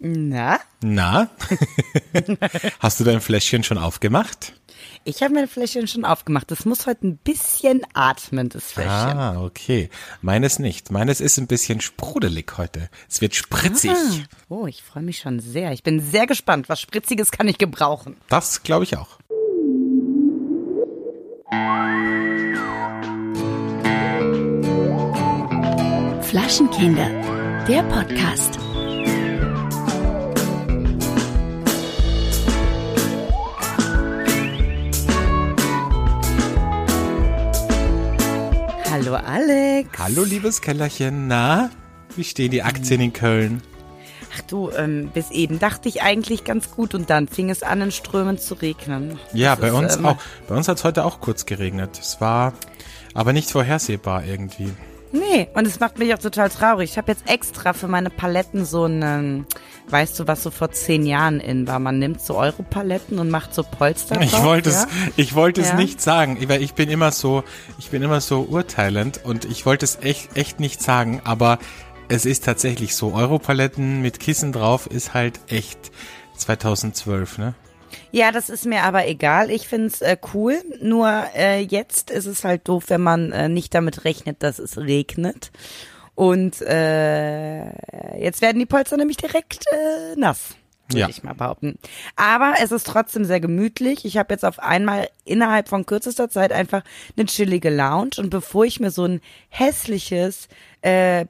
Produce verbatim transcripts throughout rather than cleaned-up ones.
Na? Na? Hast du dein Fläschchen schon aufgemacht? Ich habe mein Fläschchen schon aufgemacht. Das muss heute ein bisschen atmen, das Fläschchen. Ah, okay. Meines nicht. Meines ist ein bisschen sprudelig heute. Es wird spritzig. Ah. Oh, ich freue mich schon sehr. Ich bin sehr gespannt. Was Spritziges kann ich gebrauchen. Das glaube ich auch. Flaschenkinder, der Podcast. Hallo Alex. Hallo liebes Kellerchen. Na, wie stehen die Aktien in Köln? Ach du, ähm, bis eben dachte ich eigentlich ganz gut und dann fing es an, in Strömen zu regnen. Ja, Das bei ist, uns ähm, auch. Bei uns hat es heute auch kurz geregnet. Es war aber nicht vorhersehbar irgendwie. Nee, und es macht mich auch total traurig. Ich habe jetzt extra für meine Paletten so einen, weißt du, was so vor zehn Jahren in war? Man nimmt so Europaletten und macht so Polster drauf. Ich wollte ja? es, ich wollte es Ja. nicht sagen, weil ich bin immer so, ich bin immer so urteilend und ich wollte es echt, echt nicht sagen, aber es ist tatsächlich so. Europaletten mit Kissen drauf ist halt echt zweitausendzwölf, ne? Ja, das ist mir aber egal. Ich find's äh, cool. Nur äh, jetzt ist es halt doof, wenn man äh, nicht damit rechnet, dass es regnet. Und äh, jetzt werden die Polster nämlich direkt äh, nass, würde Ja. ich mal behaupten. Aber es ist trotzdem sehr gemütlich. Ich habe jetzt auf einmal innerhalb von kürzester Zeit einfach eine chillige Lounge. Und bevor ich mir so ein hässliches äh,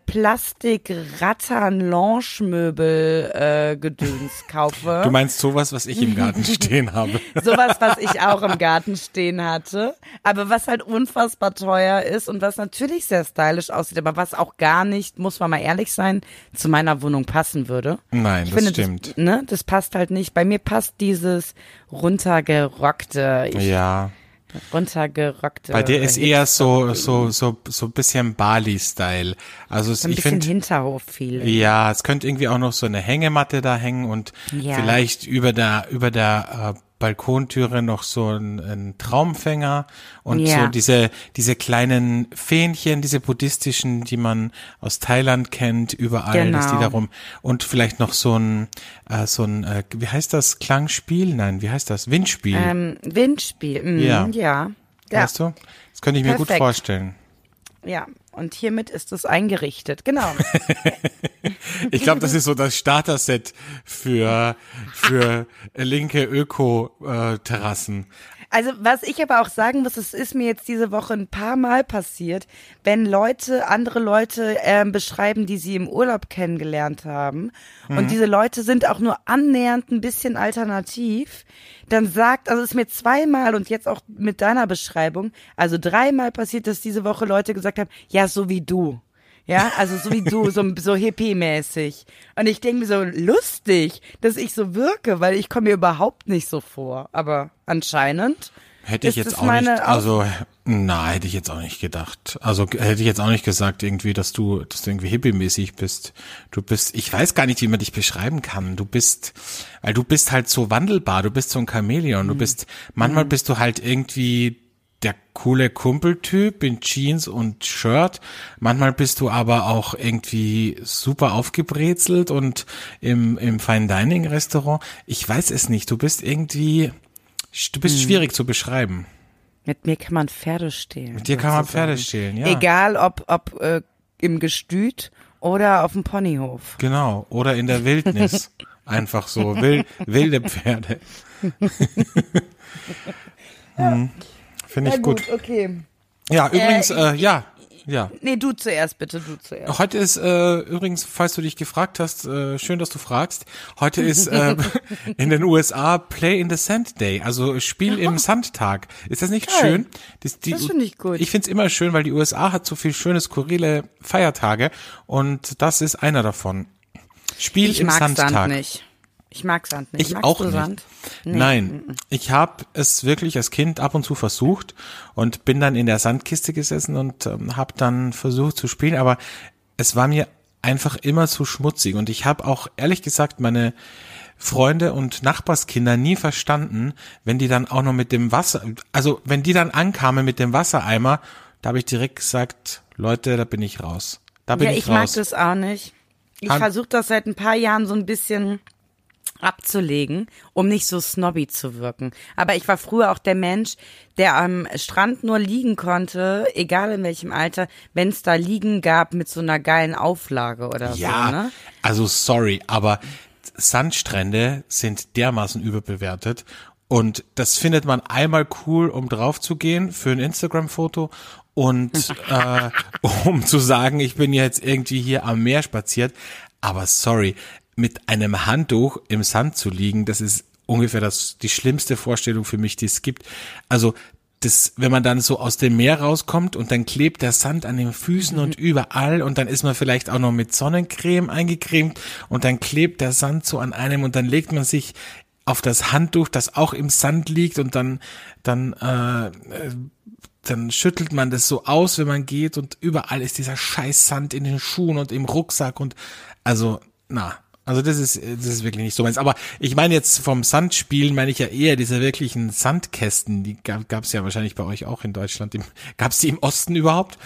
Plastik-Rattan-Lounge-Möbel äh, Gedöns kaufe. Du meinst sowas, was ich im Garten stehen habe? Sowas, was ich auch im Garten stehen hatte, aber was halt unfassbar teuer ist und was natürlich sehr stylisch aussieht, aber was auch gar nicht, muss man mal ehrlich sein, zu meiner Wohnung passen würde. Nein, Ich das finde, stimmt. Das, ne, das passt halt nicht. Bei mir passt dieses runtergerockte, ich, Ja. runtergerockte. Bei dir ist eher so, Hipster- so, so, so ein bisschen Bali-Style. Also es, so ein ich bisschen finde, Hinterhof-Feeling. ja, es könnte irgendwie auch noch so eine Hängematte da hängen und Ja. vielleicht über der, über der, äh, Balkontüre noch so ein, ein Traumfänger und Ja. so diese, diese kleinen Fähnchen, diese buddhistischen, die man aus Thailand kennt, überall, dass die Genau. da rum, und vielleicht noch so ein, äh, so ein, äh, wie heißt das, Klangspiel? Nein, wie heißt das? Windspiel. Ähm, Windspiel, mm, Ja. ja. Ja. Weißt du? Das könnte ich mir gut Perfekt. vorstellen. Ja, und hiermit ist es eingerichtet, genau. Ich glaube, das ist so das Starter-Set für, für linke Öko-Terrassen. Also was ich aber auch sagen muss, es ist mir jetzt diese Woche ein paar Mal passiert, wenn Leute, andere Leute ähm, beschreiben, die sie im Urlaub kennengelernt haben und diese Leute sind auch nur annähernd ein bisschen alternativ, dann sagt, also es ist mir zweimal und jetzt auch mit deiner Beschreibung, also dreimal passiert, dass diese Woche Leute gesagt haben, ja, so wie du. Ja, also so wie du, so, so hippie-mäßig. Und ich denke mir so, lustig, dass ich so wirke, weil ich komme mir überhaupt nicht so vor. Aber anscheinend Hätte ich ist jetzt es auch meine nicht, also, na, hätte ich jetzt auch nicht gedacht. Also, hätte ich jetzt auch nicht gesagt irgendwie, dass du, dass du irgendwie hippie-mäßig bist. Du bist, ich weiß gar nicht, wie man dich beschreiben kann. Du bist, weil du bist halt so wandelbar, du bist so ein Chamäleon, du bist, manchmal bist du halt irgendwie der coole Kumpeltyp in Jeans und Shirt. Manchmal bist du aber auch irgendwie super aufgebrezelt und im, im Fine Dining Restaurant. Ich weiß es nicht. Du bist irgendwie, du bist schwierig zu beschreiben. Mit mir kann man Pferde stehlen. Mit dir kann man sozusagen. Pferde stehlen, ja. Egal ob, ob äh, im Gestüt oder auf dem Ponyhof. Genau. Oder in der Wildnis. Einfach so. Wild, wilde Pferde. hm. Finde ich gut. okay. Ja, übrigens, Äh, äh, ja, ja. Nee, du zuerst, bitte, du zuerst. Heute ist äh, übrigens, falls du dich gefragt hast, äh, schön, dass du fragst, heute ist äh, in den U S A Play in the Sand Day, also Spiel im Sandtag. Ist das nicht Geil. schön? Das, die, Das finde ich gut. Ich finde es immer schön, weil die U S A hat so viel schöne, skurrile Feiertage und das ist einer davon. Spiel Ich im mag Sandtag. Sand nicht. Ich mag Sand nicht. Ich Magst auch du nicht. Sand? Nee. Nein, ich habe es wirklich als Kind ab und zu versucht und bin dann in der Sandkiste gesessen und ähm, habe dann versucht zu spielen, aber es war mir einfach immer zu schmutzig und ich habe auch ehrlich gesagt meine Freunde und Nachbarskinder nie verstanden, wenn die dann auch noch mit dem Wasser, also wenn die dann ankamen mit dem Wassereimer, da habe ich direkt gesagt, Leute, da bin ich raus. Da bin Ja, ich ich mag raus. das auch nicht. Ich versuche das seit ein paar Jahren so ein bisschen abzulegen, um nicht so snobby zu wirken. Aber ich war früher auch der Mensch, der am Strand nur liegen konnte, egal in welchem Alter, wenn es da Liegen gab mit so einer geilen Auflage oder ja, so. Ne? Also sorry, aber Sandstrände sind dermaßen überbewertet und das findet man einmal cool, um drauf zu gehen für ein Instagram-Foto und äh, um zu sagen, ich bin jetzt irgendwie hier am Meer spaziert. Aber sorry, mit einem Handtuch im Sand zu liegen, das ist ungefähr das die schlimmste Vorstellung für mich, die es gibt. Also das, wenn man dann so aus dem Meer rauskommt und dann klebt der Sand an den Füßen und überall und dann ist man vielleicht auch noch mit Sonnencreme eingecremt und dann klebt der Sand so an einem und dann legt man sich auf das Handtuch, das auch im Sand liegt und dann dann äh, dann schüttelt man das so aus, wenn man geht und überall ist dieser scheiß Sand in den Schuhen und im Rucksack und also, na, also das ist das ist wirklich nicht so meins. Aber ich meine jetzt vom Sandspielen meine ich ja eher diese wirklichen Sandkästen, die gab es ja wahrscheinlich bei euch auch in Deutschland. Gab es die im Osten überhaupt?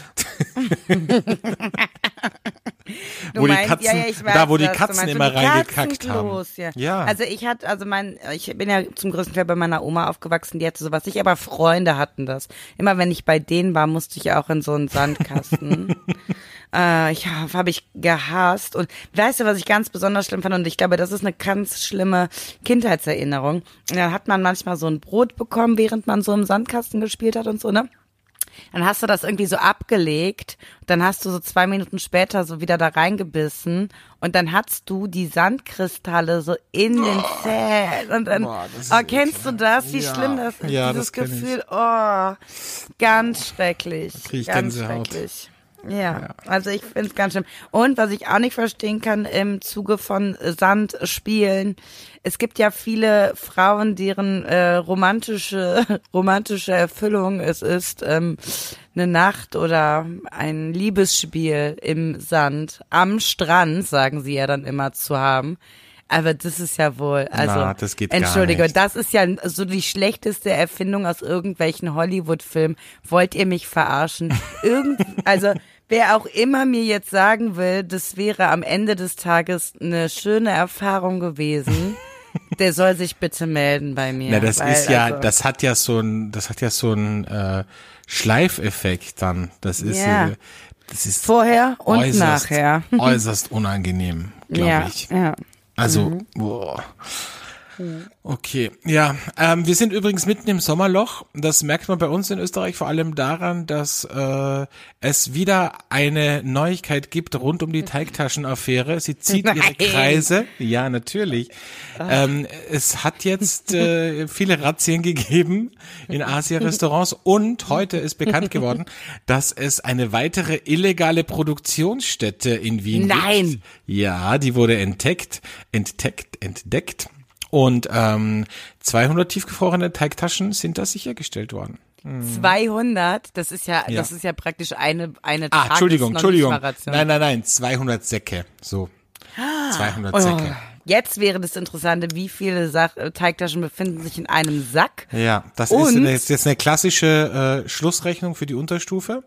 Du wo meinst, die Katzen, ja, ja, ich weiß, da wo die was du Katzen meinst. immer Und die reingekackt haben. Katzenklos, ja. Ja. Also ich hatte, also mein, ich bin ja zum größten Teil bei meiner Oma aufgewachsen, die hatte sowas nicht, aber Freunde hatten das. Immer wenn ich bei denen war, musste ich auch in so einen Sandkasten. äh, ich habe ich gehasst. Und weißt du, was ich ganz besonders schlimm fand? Und ich glaube, das ist eine ganz schlimme Kindheitserinnerung. Und dann hat man manchmal so ein Brot bekommen, während man so im Sandkasten gespielt hat und so, ne? Dann hast du das irgendwie so abgelegt, dann hast du so zwei Minuten später so wieder da reingebissen und dann hast du die Sandkristalle so in den Zähnen und dann, Boah, das ist oh, kennst du das, wie ja. schlimm das ist, Ja, dieses das kenn ich. Gefühl, oh, ganz schrecklich, Krieg ich ganz Gänsehaut. schrecklich. Ja, Ja. also ich find's ganz schlimm. Und was ich auch nicht verstehen kann im Zuge von Sandspielen, es gibt ja viele Frauen, deren äh, romantische romantische Erfüllung es ist, ähm, eine Nacht oder ein Liebesspiel im Sand am Strand, sagen sie ja dann immer, zu haben. Aber das ist ja wohl, also, Na, das geht gar Entschuldige, nicht. das ist ja so die schlechteste Erfindung aus irgendwelchen Hollywood-Filmen. Wollt ihr mich verarschen? Irgend, also, wer auch immer mir jetzt sagen will, das wäre am Ende des Tages eine schöne Erfahrung gewesen, der soll sich bitte melden bei mir. Na, das weil, ist ja, also, das hat ja so ein, das hat ja so ein äh, Schleifeffekt dann. Das ist, Ja. äh, das ist vorher und äußerst, nachher. äußerst unangenehm, glaube Ja, ich. ja. Also, boah. Okay, ja, ähm, wir sind übrigens mitten im Sommerloch. Das merkt man bei uns in Österreich vor allem daran, dass äh, es wieder eine Neuigkeit gibt rund um die Teigtaschenaffäre. Sie zieht ihre Nein. Kreise. Ja, natürlich. Ähm, es hat jetzt äh, viele Razzien gegeben in Asia-Restaurants und heute ist bekannt geworden, dass es eine weitere illegale Produktionsstätte in Wien Nein. gibt. Ja, die wurde entdeckt, entdeckt, entdeckt. Und ähm, zweihundert tiefgefrorene Teigtaschen sind da sichergestellt worden. zweihundert, das ist ja, Ja. das ist ja praktisch eine, eine Ah, Tages- Entschuldigung, noch Entschuldigung. nicht mal Ration. Nein, nein, nein, zweihundert Säcke. So, zweihundert Säcke. Jetzt wäre das Interessante, wie viele Sach Teigtaschen befinden sich in einem Sack? Ja, das Und- ist eine, jetzt eine klassische äh, Schlussrechnung für die Unterstufe.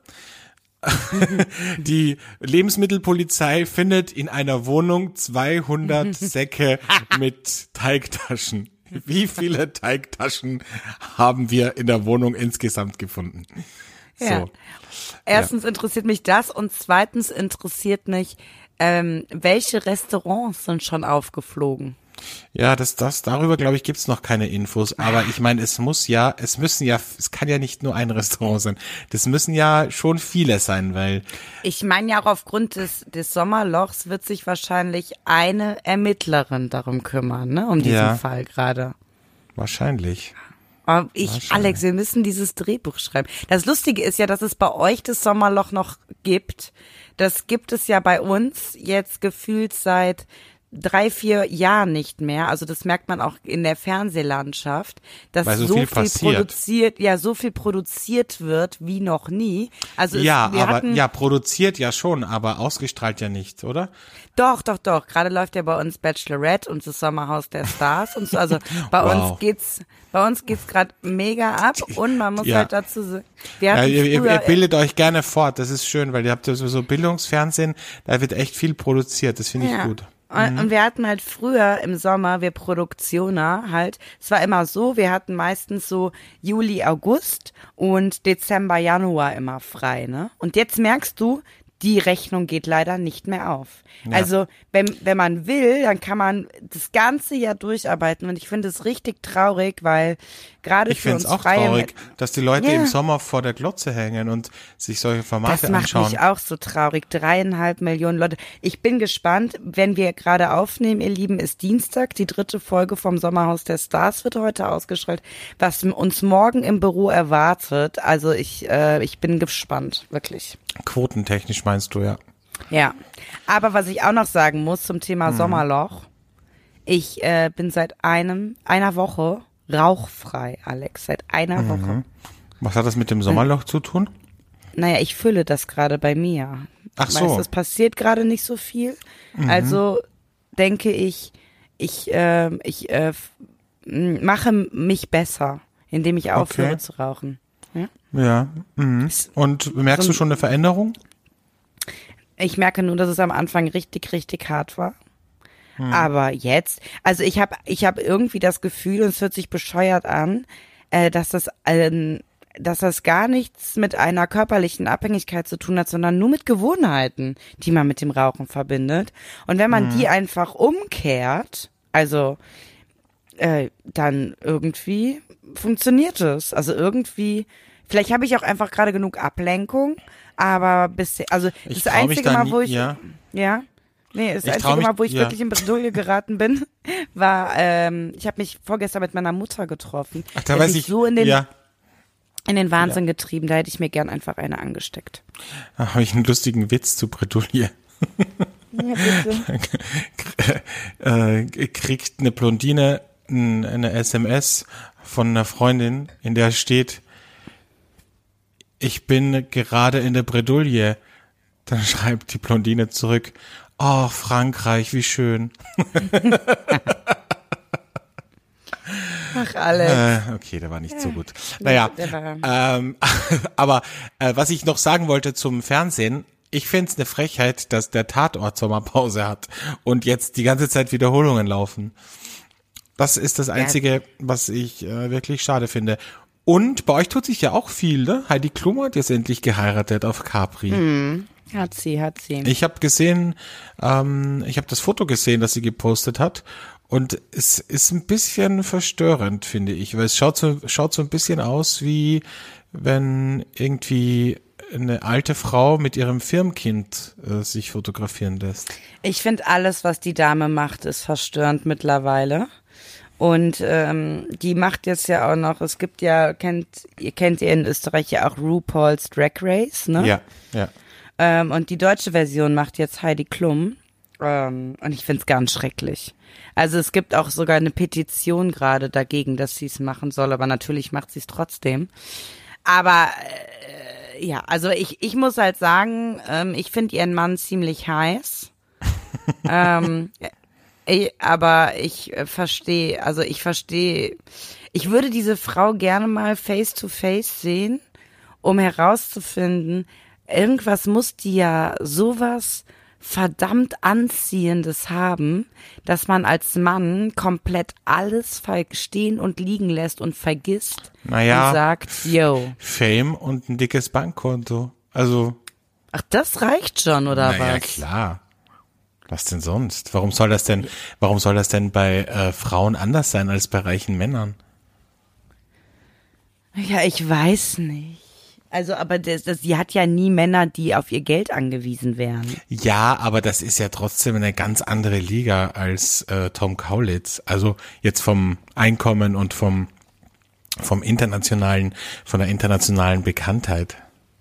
Die Lebensmittelpolizei findet in einer Wohnung zweihundert Säcke mit Teigtaschen. Wie viele Teigtaschen haben wir in der Wohnung insgesamt gefunden? Ja. So. Erstens interessiert mich das und zweitens interessiert mich, ähm, welche Restaurants sind schon aufgeflogen? Ja, das, das, darüber glaube ich gibt's noch keine Infos, aber ich meine, es muss ja, es müssen ja, es kann ja nicht nur ein Restaurant sein. Das müssen ja schon viele sein, weil, Ich meine ja auch aufgrund des, des Sommerlochs wird sich wahrscheinlich eine Ermittlerin darum kümmern, ne, um diesen Ja. Fall gerade. wahrscheinlich. Aber ich, Alex, wir müssen dieses Drehbuch schreiben. Das Lustige ist ja, dass es bei euch das Sommerloch noch gibt. Das gibt es ja bei uns jetzt gefühlt seit drei, vier Jahren nicht mehr. Also das merkt man auch in der Fernsehlandschaft, dass Weil so so viel viel, passiert. produziert, ja, so viel produziert wird wie noch nie. Also es, Ja, wir aber hatten, ja, produziert ja schon, aber ausgestrahlt ja nicht, oder? Doch, doch, doch. Gerade läuft ja bei uns Bachelorette und das Sommerhaus der Stars und so. Also bei Wow. uns geht's, bei uns geht's gerade mega ab und man muss Ja. halt dazu sagen, wir Ja, hatten ihr, ihr, früher, ihr bildet euch gerne fort, das ist schön, weil ihr habt ja so, so Bildungsfernsehen, da wird echt viel produziert, das finde ich ja. gut. Und, und wir hatten halt früher im Sommer, wir Produktioner halt, es war immer so, wir hatten meistens so Juli, August und Dezember, Januar immer frei, ne? Und jetzt merkst du, die Rechnung geht leider nicht mehr auf. Ja. Also, wenn, wenn man will, dann kann man das ganze Jahr durcharbeiten und ich finde es richtig traurig, weil gerade Ich für finde uns es auch Freie traurig, dass die Leute Ja. im Sommer vor der Glotze hängen und sich solche Formate Das macht anschauen. mich auch so traurig. Dreieinhalb Millionen Leute. Ich bin gespannt, wenn wir gerade aufnehmen, ihr Lieben, ist Dienstag. Die dritte Folge vom Sommerhaus der Stars wird heute ausgestrahlt. Was uns morgen im Büro erwartet. Also ich, äh, ich bin gespannt, wirklich. Quotentechnisch meinst du, ja. Ja. Aber was ich auch noch sagen muss zum Thema Mhm. Sommerloch. Ich äh, bin seit einem, einer Woche rauchfrei, Alex. Seit einer Mhm. Woche. Was hat das mit dem Sommerloch zu tun? Naja, ich fülle das gerade bei mir. Ach so. Weißt du, es passiert gerade nicht so viel. Also denke ich, ich, äh, ich äh, f- m- mache mich besser, indem ich aufhöre Okay. zu rauchen. Ja? Ja. Mhm. Und merkst so du ein- schon eine Veränderung? Ich merke nur, dass es am Anfang richtig, richtig hart war. Aber jetzt, also ich habe ich hab irgendwie das Gefühl, und es hört sich bescheuert an, äh, dass das ähm, dass das gar nichts mit einer körperlichen Abhängigkeit zu tun hat, sondern nur mit Gewohnheiten, die man mit dem Rauchen verbindet. Und wenn man die einfach umkehrt, also äh, dann irgendwie funktioniert es. Also irgendwie, vielleicht habe ich auch einfach gerade genug Ablenkung, aber bisher, also Ich das trau mich einzige da Mal, nie- wo ich, ja. ja, nee, das Ich trau einzige mich- Mal, wo ich ja. wirklich in Bredouille geraten bin, war, ähm, ich habe mich vorgestern mit meiner Mutter getroffen. Ach, Die da hat weiß mich ich, so in den, ja, in den Wahnsinn getrieben, da hätte ich mir gern einfach eine angesteckt. da habe ich einen lustigen Witz zu Bredouille. Ja, bitte. äh, kriegt eine Blondine n- eine S M S von einer Freundin, in der steht, ich bin gerade in der Bredouille. Dann schreibt die Blondine zurück, oh, Frankreich, wie schön. Ach, Alex. Äh, okay, der war nicht so gut. Naja, der war- ähm, aber äh, was ich noch sagen wollte zum Fernsehen, ich find's eine Frechheit, dass der Tatort Sommerpause hat und jetzt die ganze Zeit Wiederholungen laufen. Das ist das Einzige, was ich äh, wirklich schade finde. Und bei euch tut sich ja auch viel, ne? Heidi Klum hat jetzt endlich geheiratet auf Capri. Hat sie, hat sie. Ich habe gesehen, ähm, ich habe das Foto gesehen, das sie gepostet hat. Und es ist ein bisschen verstörend, finde ich, weil es schaut so, schaut so ein bisschen aus, wie wenn irgendwie eine alte Frau mit ihrem Firmenkind äh, sich fotografieren lässt. Ich finde, alles, was die Dame macht, ist verstörend mittlerweile. Und ähm, die macht jetzt ja auch noch, es gibt ja, kennt ihr kennt ihr in Österreich ja auch RuPaul's Drag Race, ne? Ja, ja. Ähm, und die deutsche Version macht jetzt Heidi Klum. Ähm, und ich find's ganz schrecklich. Also es gibt auch sogar eine Petition gerade dagegen, dass sie es machen soll, aber natürlich macht sie es trotzdem. Aber äh, ja, also ich, ich muss halt sagen, ähm, ich finde ihren Mann ziemlich heiß. ähm, ich, aber ich äh, verstehe, also ich verstehe, ich würde diese Frau gerne mal face to face sehen, um herauszufinden, irgendwas muss die ja sowas verdammt Anziehendes haben, dass man als Mann komplett alles stehen und liegen lässt und vergisst Naja, und sagt, yo. Fame und ein dickes Bankkonto. Also, Ach, das reicht schon, oder naja, was? klar. Was denn sonst? Warum soll das denn, warum soll das denn bei äh, Frauen anders sein als bei reichen Männern? Ja, ich weiß nicht. Also, aber das, das, sie hat ja nie Männer, die auf ihr Geld angewiesen wären. Ja, aber das ist ja trotzdem eine ganz andere Liga als äh, Tom Kaulitz. Also jetzt vom Einkommen und vom vom internationalen, von der internationalen Bekanntheit.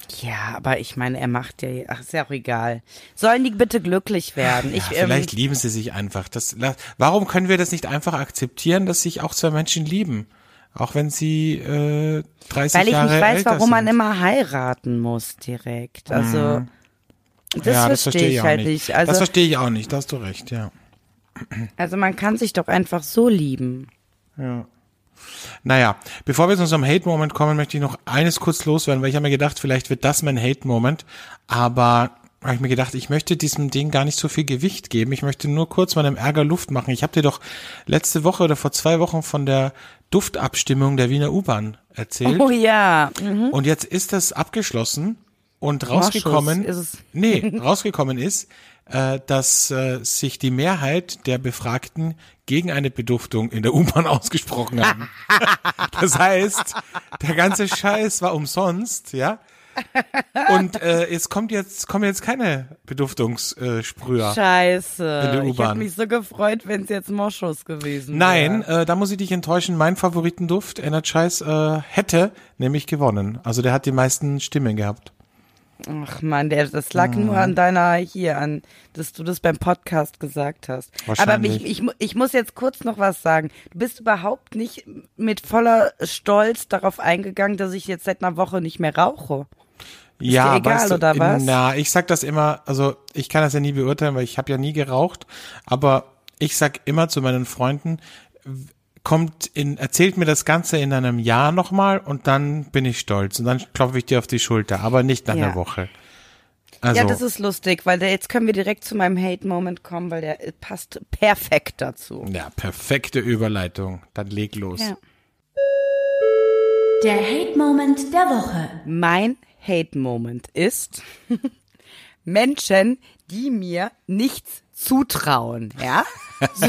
Ja, aber ich meine, er macht ja, ach, ist ja auch egal. Sollen die bitte glücklich werden? Ich, Ja, vielleicht ähm, lieben sie sich einfach. Das, warum können wir das nicht einfach akzeptieren, dass sich auch zwei Menschen lieben? Auch wenn sie äh, dreißig weil ich Jahre nicht weiß, älter warum sind. man immer heiraten muss direkt. Also, das ja, das verstehe verstehe ich auch halt nicht. nicht. Also, das verstehe ich auch nicht, da hast du recht, ja. also man kann sich doch einfach so lieben. Ja. Naja, bevor wir zu unserem Hate-Moment kommen, möchte ich noch eines kurz loswerden, weil ich habe mir gedacht, vielleicht wird das mein Hate-Moment, aber habe ich mir gedacht, ich möchte diesem Ding gar nicht so viel Gewicht geben. Ich möchte nur kurz meinem Ärger Luft machen. Ich habe dir doch letzte Woche oder vor zwei Wochen von der Duftabstimmung der Wiener U-Bahn erzählt. Oh ja. Mhm. Und jetzt ist das abgeschlossen und rausgekommen, Moschus ist es. nee, rausgekommen ist, äh, dass äh, sich die Mehrheit der Befragten gegen eine Beduftung in der U-Bahn ausgesprochen haben. Das heißt, der ganze Scheiß war umsonst, ja. Und äh, es kommt jetzt kommen jetzt keine Beduftungssprüher. Scheiße. In der Ich U-Bahn. hätte mich so gefreut, wenn es jetzt Moschus gewesen wäre. Nein, äh, da muss ich dich enttäuschen. Mein Favoritenduft, Energize, äh, hätte nämlich gewonnen. Also der hat die meisten Stimmen gehabt. Ach man, der, das lag nur an deiner, hier, an, dass du das beim Podcast gesagt hast. Aber Wahrscheinlich. ich, ich, mu- ich muss jetzt kurz noch was sagen. Du bist überhaupt nicht mit voller Stolz darauf eingegangen, dass ich jetzt seit einer Woche nicht mehr rauche. Ist Ja, dir egal, weißt du, oder was? Na, ich sag das immer, also ich kann das ja nie beurteilen, weil ich habe ja nie geraucht, aber ich sag immer zu meinen Freunden, kommt in, erzählt mir das Ganze in einem Jahr nochmal und dann bin ich stolz und dann klopfe ich dir auf die Schulter, aber nicht nach Ja. einer Woche. Also, Ja, das ist lustig, weil der, jetzt können wir direkt zu meinem Hate-Moment kommen, weil der äh, passt perfekt dazu. ja, perfekte Überleitung. Dann leg los. Ja. Der Hate-Moment der Woche. Mein Hate-Moment ist Menschen, die mir nichts zutrauen, ja? So.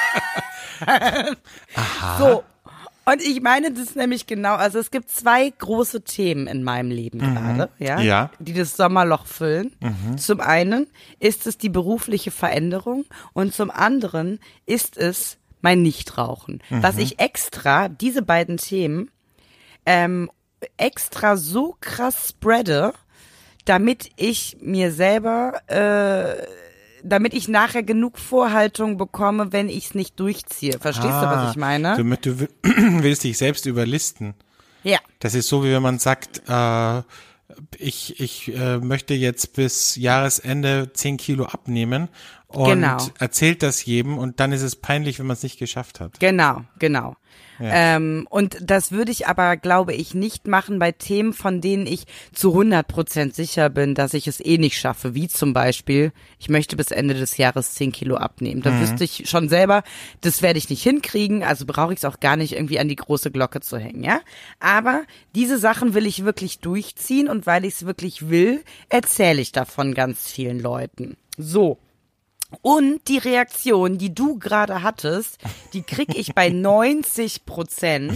Aha. So. Und ich meine das nämlich genau, also es gibt zwei große Themen in meinem Leben gerade, ja, Ja. die das Sommerloch füllen. Zum einen ist es die berufliche Veränderung und zum anderen ist es mein Nichtrauchen. Was ich extra, diese beiden Themen, ähm, extra so krass spreade, damit ich mir selber, äh, damit ich nachher genug Vorhaltung bekomme, wenn ich es nicht durchziehe. Verstehst du, Ah, was ich meine? Du, du willst dich selbst überlisten. Ja. Das ist so, wie wenn man sagt, äh, ich, ich äh, möchte jetzt bis Jahresende zehn Kilo abnehmen und Genau. erzählt das jedem und dann ist es peinlich, wenn man es nicht geschafft hat. Genau, genau. Ja. Ähm, und das würde ich aber, glaube ich, nicht machen bei Themen, von denen ich zu hundert Prozent sicher bin, dass ich es eh nicht schaffe. Wie zum Beispiel, ich möchte bis Ende des Jahres zehn Kilo abnehmen. Da wüsste ich schon selber, das werde ich nicht hinkriegen, also brauche ich es auch gar nicht irgendwie an die große Glocke zu hängen, ja. Aber diese Sachen will ich wirklich durchziehen und weil ich es wirklich will, erzähle ich davon ganz vielen Leuten. So. Und die Reaktion, die du gerade hattest, die krieg ich bei neunzig Prozent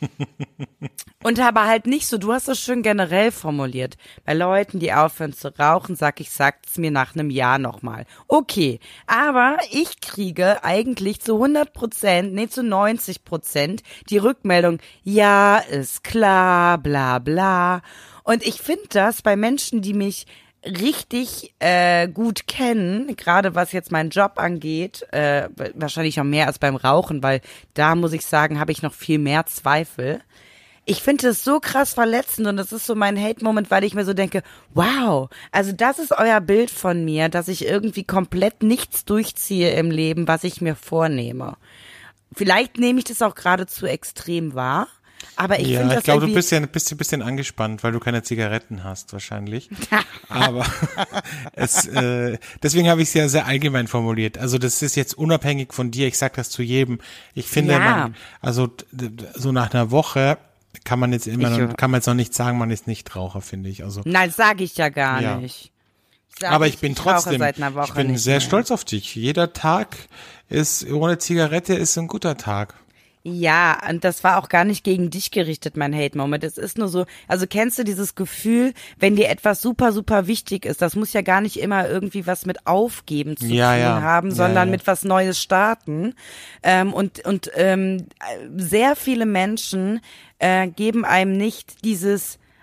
und habe halt nicht so, du hast das schön generell formuliert, bei Leuten, die aufhören zu rauchen, sag ich, sagt's mir nach einem Jahr nochmal. Okay, aber ich kriege eigentlich zu hundert Prozent, nee, zu neunzig Prozent die Rückmeldung, ja, ist klar, bla bla. Und ich finde das bei Menschen, die mich richtig äh, gut kennen, gerade was jetzt meinen Job angeht, äh, wahrscheinlich noch mehr als beim Rauchen, weil da muss ich sagen, habe ich noch viel mehr Zweifel. Ich finde das so krass verletzend und das ist so mein Hate-Moment, weil ich mir so denke, wow, also das ist euer Bild von mir, dass ich irgendwie komplett nichts durchziehe im Leben, was ich mir vornehme. Vielleicht nehme ich das auch gerade zu extrem wahr. Aber ich ja, finde ich das glaube, du irgendwie- bist ja ein bisschen, bisschen angespannt, weil du keine Zigaretten hast wahrscheinlich. Aber es, äh, deswegen habe ich es ja sehr allgemein formuliert. Also das ist jetzt unabhängig von dir. Ich sage das zu jedem. Ich finde, Ja. man, also d- d- so nach einer Woche kann man jetzt immer, Ich- noch, kann man jetzt noch nicht sagen, man ist nicht Raucher, finde ich. Also, Nein, sage ich ja gar Ja. nicht. Sag aber ich bin ich rauche trotzdem, seit einer Woche ich bin nicht sehr mehr. stolz auf dich. Jeder Tag ist ohne Zigarette ist ein guter Tag. Ja, und das war auch gar nicht gegen dich gerichtet, mein Hate-Moment. Es ist nur so, also kennst du dieses Gefühl, wenn dir etwas super, super wichtig ist, das muss ja gar nicht immer irgendwie was mit Aufgeben zu Ja, tun ja. haben, Ja, sondern ja. mit was Neues starten. Ähm, und und ähm, sehr viele Menschen äh, geben einem nicht dieses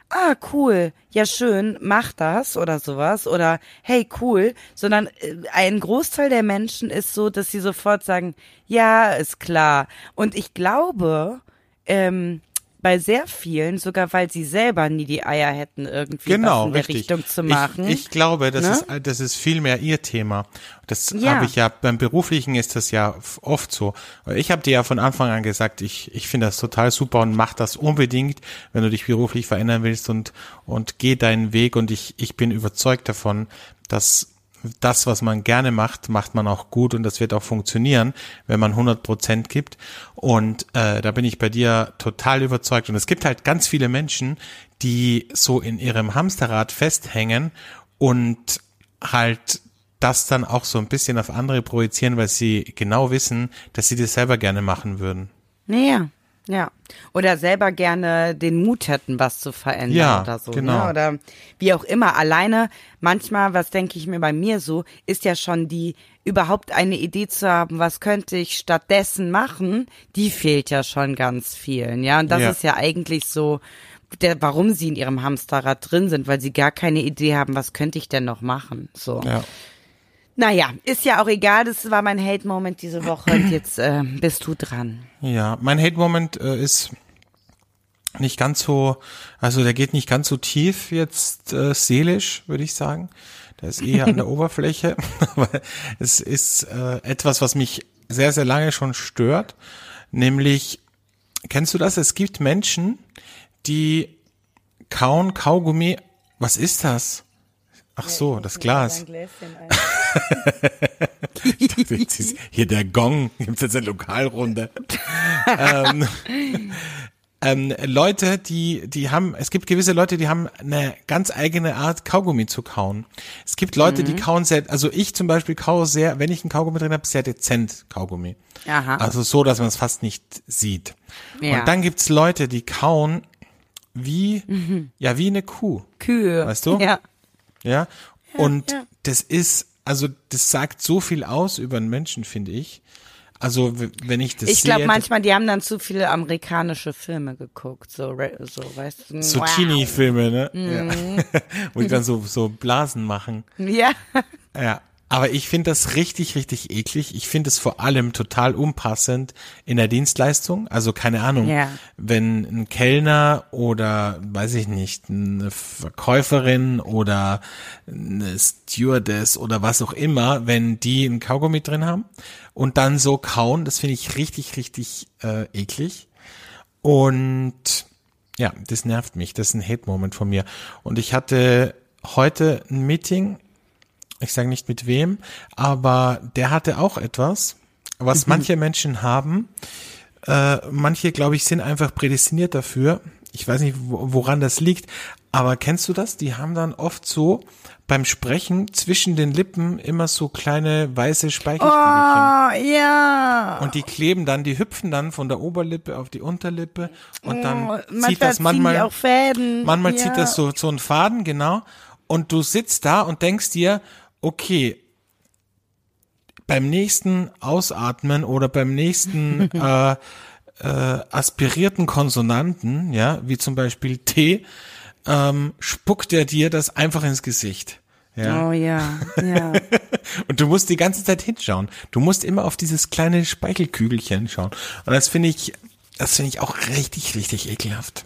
ah, cool, ja schön, mach das oder sowas oder hey, cool, sondern äh, ein Großteil der Menschen ist so, dass sie sofort sagen, ja, ist klar. Und ich glaube, ähm, bei sehr vielen, sogar weil sie selber nie die Eier hätten, irgendwie genau, was in der richtig. Richtung zu machen. Ich, ich glaube, das, ne? ist, das ist viel mehr ihr Thema. Das Ja. habe ich ja, beim Beruflichen ist das ja oft so. Ich habe dir ja von Anfang an gesagt, ich, ich finde das total super und mach das unbedingt, wenn du dich beruflich verändern willst und, und geh deinen Weg. Und ich, ich bin überzeugt davon, dass das, was man gerne macht, macht man auch gut und das wird auch funktionieren, wenn man hundert Prozent gibt. Und äh, da bin ich bei dir total überzeugt. Und es gibt halt ganz viele Menschen, die so in ihrem Hamsterrad festhängen und halt das dann auch so ein bisschen auf andere projizieren, weil sie genau wissen, dass sie das selber gerne machen würden. Naja, ja. Oder selber gerne den Mut hätten, was zu verändern Ja, oder so. genau. Ne? Oder wie auch immer. Alleine, manchmal, was denke ich mir bei mir so, ist ja schon die, überhaupt eine Idee zu haben, was könnte ich stattdessen machen, die fehlt ja schon ganz vielen. Ja, und das Ja. ist ja eigentlich so, der, warum sie in ihrem Hamsterrad drin sind, weil sie gar keine Idee haben, was könnte ich denn noch machen. So. Ja. Naja, ist ja auch egal, das war mein Hate-Moment diese Woche und jetzt äh, bist du dran. Ja, mein Hate-Moment äh, ist nicht ganz so, also der geht nicht ganz so tief jetzt äh, seelisch, würde ich sagen. Der ist eher an der Oberfläche. Aber es ist äh, etwas, was mich sehr, sehr lange schon stört. Nämlich, kennst du das? Es gibt Menschen, die kauen Kaugummi. Was ist das? Ach so, das Glas. Ich dachte, jetzt ist hier der Gong, gibt's jetzt eine Lokalrunde. ähm, ähm, Leute, die, die haben, es gibt gewisse Leute, die haben eine ganz eigene Art, Kaugummi zu kauen. Es gibt Leute, mhm. die kauen sehr, also ich zum Beispiel kaue sehr, wenn ich einen Kaugummi drin habe, sehr dezent Kaugummi. Aha. Also so, dass man es fast nicht sieht. Ja. Und dann gibt's Leute, die kauen wie, mhm. ja, wie eine Kuh. Kühe. Weißt du? Ja. Ja. Und ja. das ist, also das sagt so viel aus über einen Menschen, finde ich. Also wenn ich das Ich glaube sehe, manchmal, die haben dann zu viele amerikanische Filme geguckt, so, so weißt du. so wow. Teenie-Filme, ne? Mhm. Ja. Wo die dann so, so Blasen machen. Ja. Ja. Aber ich finde das richtig, richtig eklig. Ich finde es vor allem total unpassend in der Dienstleistung. Also keine Ahnung, ja. wenn ein Kellner oder, weiß ich nicht, eine Verkäuferin oder eine Stewardess oder was auch immer, wenn die ein Kaugummi drin haben und dann so kauen, das finde ich richtig, richtig äh, eklig. Und ja, das nervt mich. Das ist ein Hate-Moment von mir. Und ich hatte heute ein Meeting. Ich sage nicht mit wem, aber der hatte auch etwas, was mhm. manche Menschen haben. Äh, manche, glaube ich, sind einfach prädestiniert dafür. Ich weiß nicht, woran das liegt, aber kennst du das? Die haben dann oft so beim Sprechen zwischen den Lippen immer so kleine weiße Speichelkügelchen. Oh, ja. Und die kleben dann, die hüpfen dann von der Oberlippe auf die Unterlippe und dann oh, zieht das manchmal, die auch Fäden. manchmal ja. zieht das so, so einen Faden, genau. Und du sitzt da und denkst dir, okay, beim nächsten Ausatmen oder beim nächsten äh, äh, aspirierten Konsonanten, ja, wie zum Beispiel T, ähm, spuckt er dir das einfach ins Gesicht. Ja. Oh ja, ja. Und du musst die ganze Zeit hinschauen. Du musst immer auf dieses kleine Speichelkügelchen schauen. Und das finde ich, das finde ich auch richtig, richtig ekelhaft.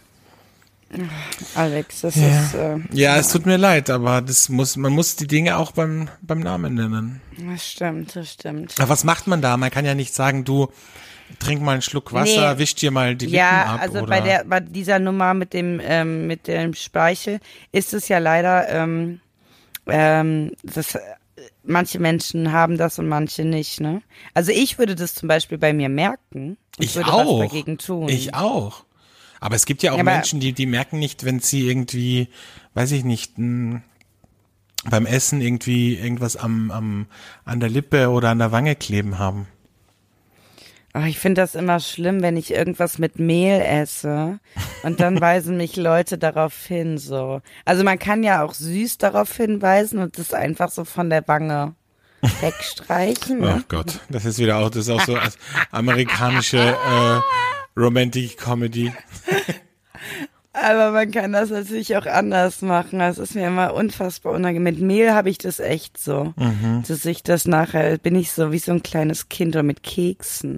Alex, das ja. ist äh, ja, es tut mir leid, aber das muss, man muss die Dinge auch beim beim Namen nennen. Das stimmt, das stimmt. Aber was macht man da? Man kann ja nicht sagen, du trink mal einen Schluck Wasser, nee. wisch dir mal die Lippen ja, ab. also oder? bei der bei dieser Nummer mit dem ähm, mit dem Speichel ist es ja leider, ähm, ähm, das, manche Menschen haben das und manche nicht, ne? Also ich würde das zum Beispiel bei mir merken und ich würde auch. was dagegen tun. Ich auch. Aber es gibt ja auch ja, Menschen, die die merken nicht, wenn sie irgendwie, weiß ich nicht, m, beim Essen irgendwie irgendwas am am an der Lippe oder an der Wange kleben haben. Oh, ich finde das immer schlimm, wenn ich irgendwas mit Mehl esse und dann weisen mich Leute darauf hin, so. Also man kann ja auch süß darauf hinweisen und das einfach so von der Wange wegstreichen. Ne? Oh Gott, das ist wieder auch, das ist auch so als amerikanische äh, Romantic Comedy. Aber man kann das natürlich auch anders machen. Das ist mir immer unfassbar unangenehm. Mit Mehl habe ich das echt so, mhm. dass ich das nachher, bin ich so wie so ein kleines Kind oder mit Keksen.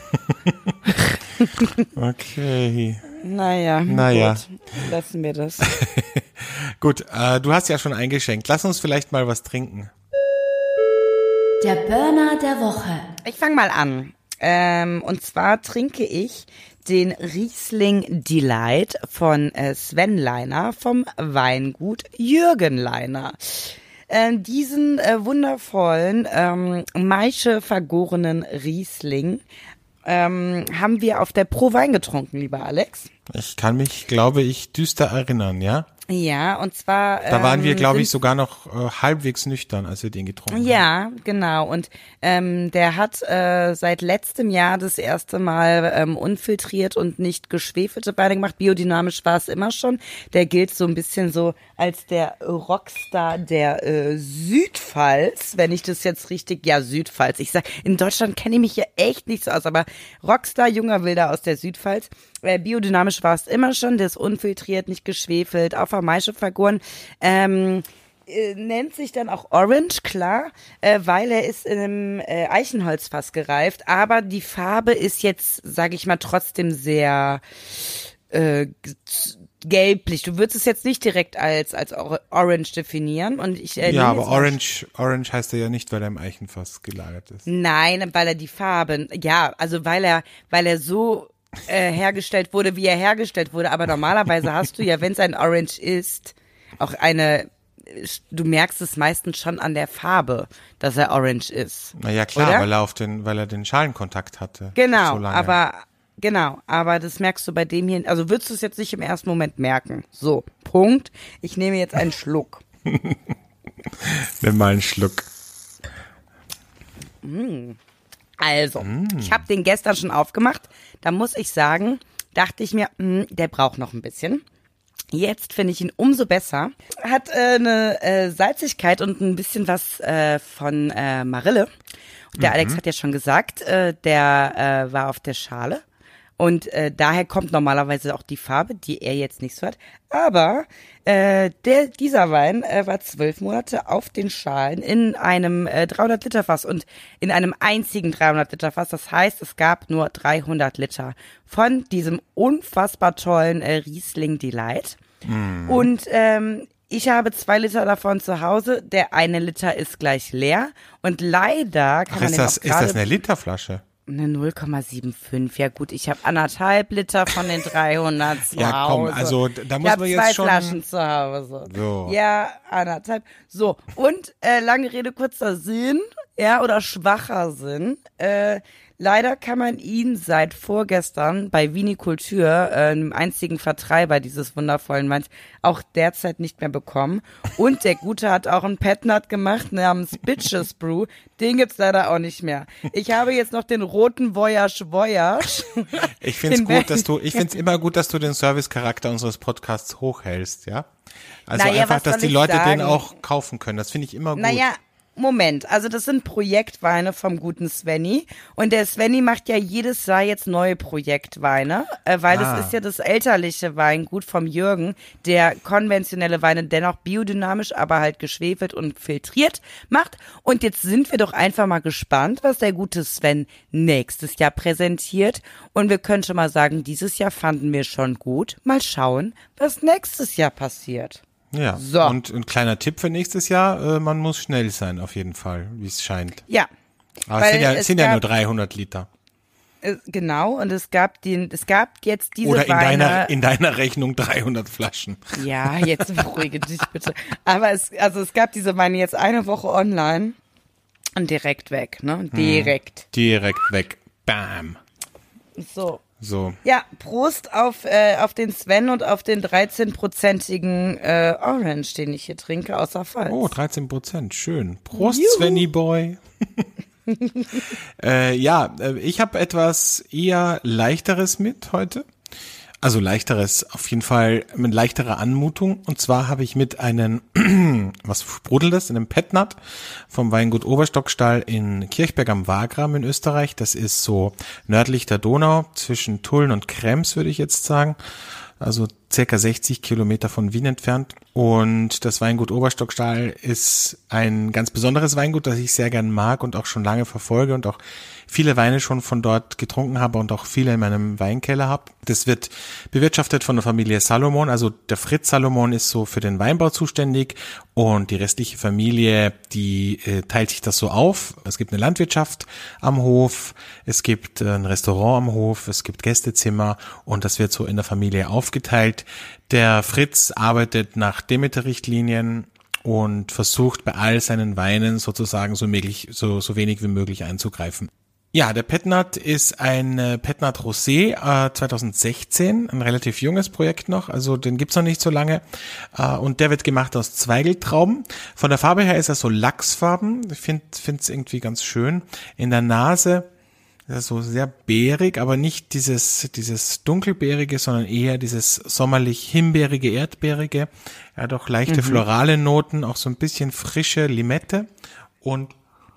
Okay. Naja, naja. Gut, lassen wir das. Gut, äh, du hast ja schon eingeschenkt. Lass uns vielleicht mal was trinken. Der Burner der Woche. Ich fange mal an. Ähm, und zwar trinke ich den Riesling Delight von äh, Sven Leiner vom Weingut Jürgen Leiner. Äh, diesen äh, wundervollen ähm, Maische vergorenen Riesling ähm, haben wir auf der Pro Wein getrunken, lieber Alex. Ich kann mich, glaube ich, düster erinnern, ja? Ja, und zwar da waren ähm, wir, glaube ich, sogar noch äh, halbwegs nüchtern, als wir den getrunken haben. Ja, genau. Und ähm, der hat äh, seit letztem Jahr das erste Mal ähm, unfiltriert und nicht geschwefelte Weine gemacht. Biodynamisch war es immer schon. Der gilt so ein bisschen so als der Rockstar der äh, Südpfalz, wenn ich das jetzt richtig, ja, Südpfalz. Ich sag, in Deutschland kenne ich mich ja echt nicht so aus, aber Rockstar, junger Wilder aus der Südpfalz. Äh, biodynamisch war es immer schon, der ist unfiltriert, nicht geschwefelt, auf der Maische vergoren. Ähm, äh, nennt sich dann auch Orange, klar, äh, weil er ist in einem äh, Eichenholzfass gereift, aber die Farbe ist jetzt, sage ich mal, trotzdem sehr äh, gelblich. Du würdest es jetzt nicht direkt als als Orange definieren. Und ich äh, ja, aber Orange Orange heißt er ja nicht, weil er im Eichenfass gelagert ist. Nein, weil er die Farben, ja, also weil er weil er so Äh, hergestellt wurde, wie er hergestellt wurde. Aber normalerweise hast du ja, wenn es ein Orange ist, auch eine, du merkst es meistens schon an der Farbe, dass er Orange ist. Na ja, klar, oder? weil er auf den, weil er den Schalenkontakt hatte. Genau, so lange. aber genau, aber das merkst du bei dem hier, also würdest du es jetzt nicht im ersten Moment merken. So, Punkt. Ich nehme jetzt einen Schluck. Nimm mal einen Schluck. Mm. Also, mm. ich habe den gestern schon aufgemacht. Da muss ich sagen, dachte ich mir, mh, der braucht noch ein bisschen. Jetzt finde ich ihn umso besser. Hat äh, eine äh, Salzigkeit und ein bisschen was äh, von äh, Marille. Der mhm. Alex hat ja schon gesagt, äh, der äh, war auf der Schale. Und äh, daher kommt normalerweise auch die Farbe, die er jetzt nicht so hat. Aber äh, der, dieser Wein äh, war zwölf Monate auf den Schalen in einem äh, dreihundert Liter Fass und in einem einzigen dreihundert Liter Fass. Das heißt, es gab nur dreihundert Liter von diesem unfassbar tollen äh, Riesling Delight. Mm. Und ähm, ich habe zwei Liter davon zu Hause. Der eine Liter ist gleich leer. Und leider kann Ach, man ist den das, auch ist das eine Literflasche? Eine null Komma fünfundsiebzig. Ja gut, ich habe anderthalb Liter von den dreihundert zu ja, komm, Hause. also da muss ich man jetzt zwei schon... Flaschen zu Hause. So. Ja, anderthalb. So, und äh, lange Rede, kurzer Sinn, ja, oder schwacher Sinn. Äh, leider kann man ihn seit vorgestern bei Vinikultur, äh, einem einzigen Vertreiber dieses wundervollen Weins, auch derzeit nicht mehr bekommen. Und der Gute hat auch einen Petnat gemacht namens Bitches Brew. Den gibt's leider auch nicht mehr. Ich habe jetzt noch den roten Voyage Voyage. Ich find's gut, dass du, ich find's immer gut, dass du den Service-Charakter unseres Podcasts hochhältst, ja? Also naja, einfach, dass die Leute sagen? den auch kaufen können. Das finde ich immer gut. Naja, Moment, also das sind Projektweine vom guten Svenny und der Svenny macht ja jedes Jahr jetzt neue Projektweine, äh, weil ah. das ist ja das elterliche Weingut vom Jürgen, der konventionelle Weine dennoch biodynamisch, aber halt geschwefelt und filtriert macht. Und jetzt sind wir doch einfach mal gespannt, was der gute Sven nächstes Jahr präsentiert. Und wir können schon mal sagen, dieses Jahr fanden wir schon gut. Mal schauen, was nächstes Jahr passiert. Ja, so. Und ein kleiner Tipp für nächstes Jahr, äh, man muss schnell sein, auf jeden Fall, wie es scheint. Ja. Aber es sind ja, es sind ja nur dreihundert Liter. Äh, genau, und es gab den, es gab jetzt diese Oder in Weine. deiner, in deiner Rechnung dreihundert Flaschen. Ja, jetzt beruhige dich bitte. Aber es, also es gab diese Weine jetzt eine Woche online und direkt weg, ne? Direkt. Hm, direkt weg. Bam. So. So. Ja, Prost auf, äh, auf den Sven und auf den dreizehnprozentigen äh, Orange, den ich hier trinke, außer Pfalz. Oh, dreizehn Prozent, schön. Prost, Juhu. Svenny Boy. äh, ja, äh, ich habe etwas eher Leichteres mit heute. Also leichteres, auf jeden Fall mit leichterer Anmutung. Und zwar habe ich mit einem, was sprudelt das, einem Petnat vom Weingut Oberstockstall in Kirchberg am Wagram in Österreich. Das ist so nördlich der Donau, zwischen Tulln und Krems, würde ich jetzt sagen. Also circa sechzig Kilometer von Wien entfernt. Und das Weingut Oberstockstahl ist ein ganz besonderes Weingut, das ich sehr gern mag und auch schon lange verfolge und auch viele Weine schon von dort getrunken habe und auch viele in meinem Weinkeller habe. Das wird bewirtschaftet von der Familie Salomon, also der Fritz Salomon ist so für den Weinbau zuständig und die restliche Familie, die äh, teilt sich das so auf. Es gibt eine Landwirtschaft am Hof, es gibt ein Restaurant am Hof, es gibt Gästezimmer und das wird so in der Familie aufgeteilt. Der Fritz arbeitet nach Demeter-Richtlinien und versucht bei all seinen Weinen sozusagen so möglich, so, so wenig wie möglich einzugreifen. Ja, der Petnat ist ein äh, Petnat Rosé äh, zwanzig sechzehn, ein relativ junges Projekt noch, also den gibt's noch nicht so lange äh, und der wird gemacht aus Zweigeltrauben. Von der Farbe her ist er so lachsfarben, ich finde es irgendwie ganz schön. In der Nase ist er so sehr beerig, aber nicht dieses dieses dunkelbeerige, sondern eher dieses sommerlich himbeerige, erdbeerige. Er hat auch leichte mhm. florale Noten, auch so ein bisschen frische Limette und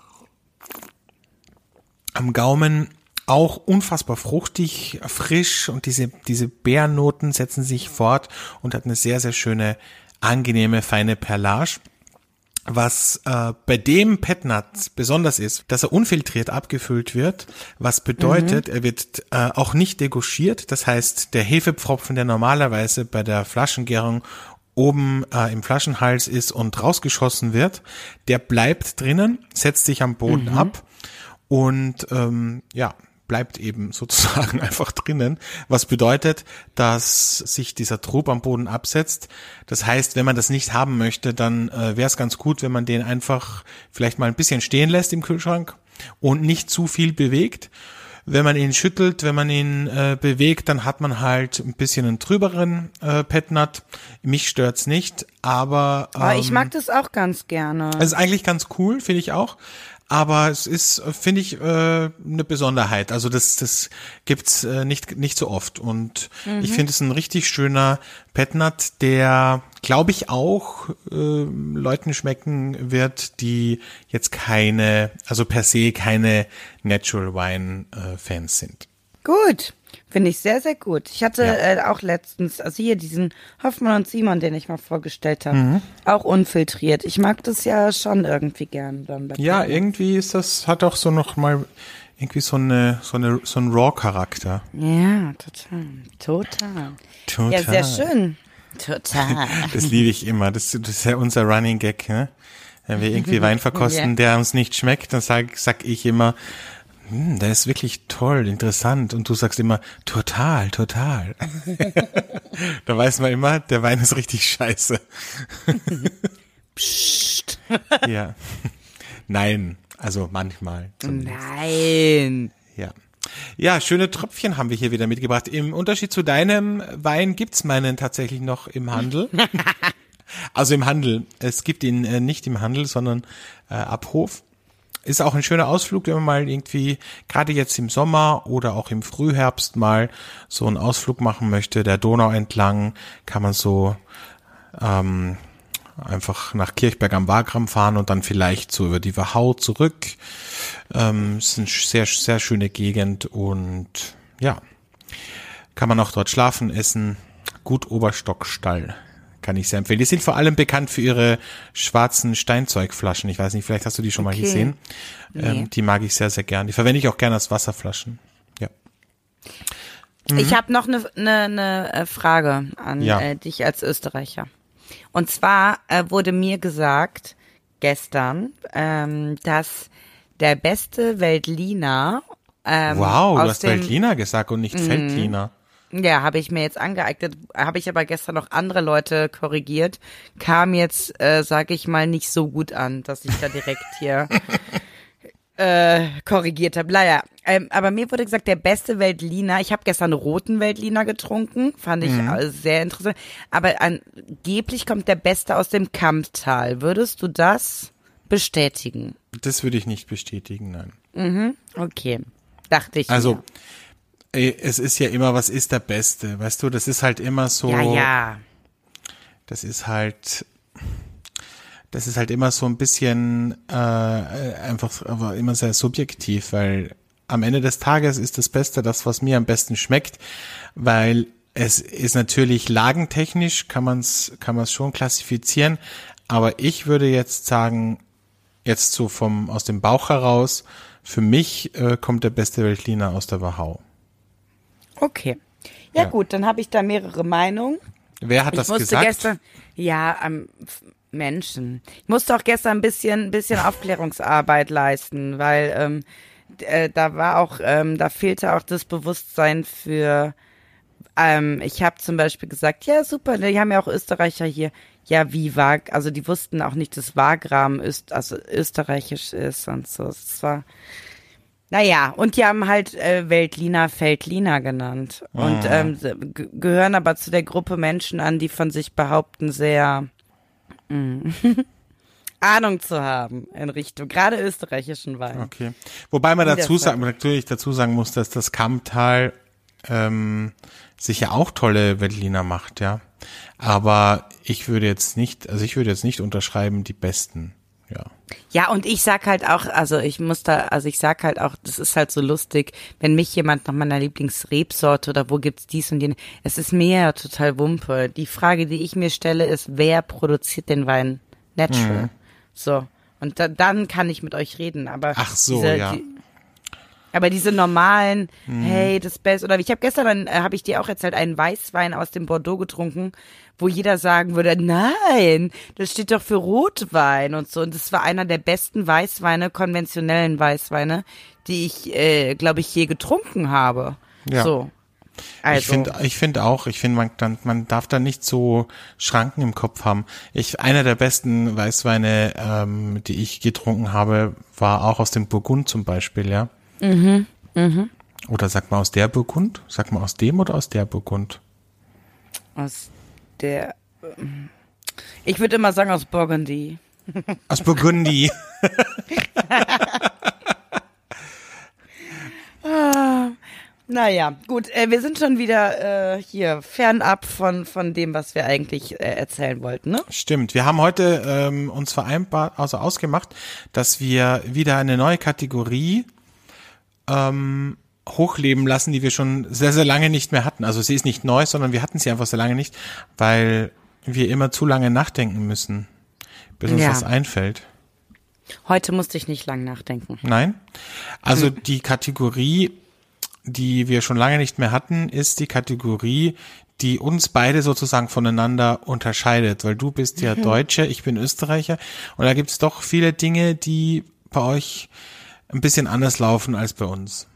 am Gaumen auch unfassbar fruchtig, frisch und diese diese Beernoten setzen sich fort und hat eine sehr, sehr schöne, angenehme, feine Perlage. Was äh, bei dem Petnat besonders ist, dass er unfiltriert abgefüllt wird, was bedeutet, mhm. er wird äh, auch nicht degauchiert, das heißt, der Hefepfropfen, der normalerweise bei der Flaschengärung oben äh, im Flaschenhals ist und rausgeschossen wird, der bleibt drinnen, setzt sich am Boden mhm. ab und ähm, ja, bleibt eben sozusagen einfach drinnen, was bedeutet, dass sich dieser Trub am Boden absetzt. Das heißt, wenn man das nicht haben möchte, dann äh, wäre es ganz gut, wenn man den einfach vielleicht mal ein bisschen stehen lässt im Kühlschrank und nicht zu viel bewegt. Wenn man ihn schüttelt, wenn man ihn äh, bewegt, dann hat man halt ein bisschen einen trüberen äh, Petnat. Mich stört's nicht, aber ähm, oh, ich mag das auch ganz gerne. Es ist eigentlich ganz cool, finde ich auch. Aber es ist, finde ich, äh, eine Besonderheit. Also das, das gibt's äh, nicht, nicht so oft. Und mhm. ich finde es ein richtig schöner Petnat, der, glaube ich, auch äh, Leuten schmecken wird, die jetzt keine, also per se keine Natural Wine äh, Fans sind. Gut. Finde ich sehr, sehr gut. Ich hatte Ja. äh, auch letztens, also hier diesen Hoffmann und Simon, den ich mal vorgestellt habe, Mhm. auch unfiltriert. Ich mag das ja schon irgendwie gern. Dann bei Ja, Petnat. irgendwie ist das, hat auch so noch mal irgendwie so eine, so eine, so ein Raw-Charakter. Ja, total. Total. Total. Ja, sehr schön. Total. Das liebe ich immer. Das, das ist ja unser Running Gag, ne? Wenn wir irgendwie Wein verkosten, Ja. der uns nicht schmeckt, dann sag, sag ich immer, hm, der ist wirklich toll, interessant. Und du sagst immer, total, total. Da weiß man immer, der Wein ist richtig scheiße. Psst. Ja. Nein, also manchmal. zumindest. Nein. Ja. Ja, schöne Tröpfchen haben wir hier wieder mitgebracht. Im Unterschied zu deinem Wein gibt's meinen tatsächlich noch im Handel. Also im Handel. Es gibt ihn äh, nicht im Handel, sondern äh, ab Hof. Ist auch ein schöner Ausflug, wenn man mal irgendwie, gerade jetzt im Sommer oder auch im Frühherbst mal so einen Ausflug machen möchte, der Donau entlang, kann man so ähm, einfach nach Kirchberg am Wagram fahren und dann vielleicht so über die Wachau zurück. Ähm, ist eine sehr, sehr schöne Gegend und ja, kann man auch dort schlafen, essen. Gut Oberstockstall. Kann ich sehr empfehlen. Die sind vor allem bekannt für ihre schwarzen Steinzeugflaschen. Ich weiß nicht, vielleicht hast du die schon mal Okay. gesehen. Nee. Ähm, die mag ich sehr, sehr gern. Die verwende ich auch gerne als Wasserflaschen. Ja. Ich habe noch eine ne, ne Frage an Ja. äh, dich als Österreicher. Und zwar äh, wurde mir gesagt gestern, ähm, dass der beste Veltliner ähm, Wow, du aus hast dem, Veltliner gesagt und nicht Veltliner. Ja, habe ich mir jetzt angeeignet, habe ich aber gestern noch andere Leute korrigiert, kam jetzt, äh, sage ich mal, nicht so gut an, dass ich da direkt hier äh, korrigiert habe. Naja, ähm, aber mir wurde gesagt, der beste Veltliner, ich habe gestern roten Veltliner getrunken, fand ich Mhm. äh, sehr interessant, aber angeblich kommt der beste aus dem Kamptal. Würdest du das bestätigen? Das würde ich nicht bestätigen, nein. Okay, dachte ich Also, mir. ey, es ist ja immer, was ist der Beste? Weißt du, das ist halt immer so. Ja, ja. Das ist halt, das ist halt immer so ein bisschen äh, einfach, aber immer sehr subjektiv, weil am Ende des Tages ist das Beste das, was mir am besten schmeckt, weil es ist natürlich lagentechnisch, kann man es kann man es schon klassifizieren, aber ich würde jetzt sagen, jetzt so vom aus dem Bauch heraus, für mich äh, kommt der beste Veltliner aus der Wachau. Okay. Ja, Ja. gut, dann habe ich da mehrere Meinungen. Wer hat Ich das musste gesagt? gestern, ja, am F- Menschen. Ich musste auch gestern ein bisschen, bisschen Aufklärungsarbeit leisten, weil ähm, d- äh, da war auch, ähm, da fehlte auch das Bewusstsein für. Ähm, ich habe zum Beispiel gesagt, ja super, die haben ja auch Österreicher hier. Ja, wie war, also die wussten auch nicht, dass Wagram ist, also österreichisch ist und so. Es war, naja, und die haben halt äh, Veltliner Feldliner genannt und ähm, ge- gehören aber zu der Gruppe Menschen an, die von sich behaupten, sehr mh, Ahnung zu haben in Richtung, gerade österreichischen Wein. Okay. Wobei man Wie dazu das sagen, natürlich dazu sagen muss, dass das Kammtal ähm, sicher auch tolle Veltliner macht, ja. Aber ich würde jetzt nicht, also ich würde jetzt nicht unterschreiben, die besten, ja. Ja, und ich sag halt auch, also ich muss da, also ich sag halt auch, das ist halt so lustig, wenn mich jemand nach meiner Lieblingsrebsorte oder wo gibt's dies und jene, es ist mir ja total Wumpe. Die Frage, die ich mir stelle, ist, wer produziert den Wein natural? Mhm. So. Und da, dann kann ich mit euch reden, aber Ach so, diese, ja. die, aber diese normalen, hey, das Beste, oder ich habe gestern, dann äh, habe ich dir auch erzählt, einen Weißwein aus dem Bordeaux getrunken, wo jeder sagen würde, nein, das steht doch für Rotwein und so. Und das war einer der besten Weißweine, konventionellen Weißweine, die ich, äh, glaube ich, je getrunken habe. Ja. So. Also. Ich finde, ich finde auch, ich finde, man, dann- man darf da nicht so Schranken im Kopf haben. Ich, einer der besten Weißweine, ähm, die ich getrunken habe, war auch aus dem Burgund zum Beispiel, ja. Mhm, mhm. Oder sagt man aus der Burgund? Sagt man aus dem oder aus der Burgund? Aus der, ähm, ich würde immer sagen aus Burgundy. Aus Burgundy. Naja, gut, äh, wir sind schon wieder äh, hier fernab von von dem, was wir eigentlich äh, erzählen wollten, ne? Stimmt. Wir haben heute ähm, uns vereinbart, also ausgemacht, dass wir wieder eine neue Kategorie ähm, hochleben lassen, die wir schon sehr, sehr lange nicht mehr hatten. Also sie ist nicht neu, sondern wir hatten sie einfach sehr lange nicht, weil wir immer zu lange nachdenken müssen, bis uns Ja. was einfällt. Heute musste ich nicht lang nachdenken. Nein? Also die Kategorie, die wir schon lange nicht mehr hatten, ist die Kategorie, die uns beide sozusagen voneinander unterscheidet, weil du bist ja Deutsche, ich bin Österreicher und da gibt es doch viele Dinge, die bei euch ein bisschen anders laufen als bei uns.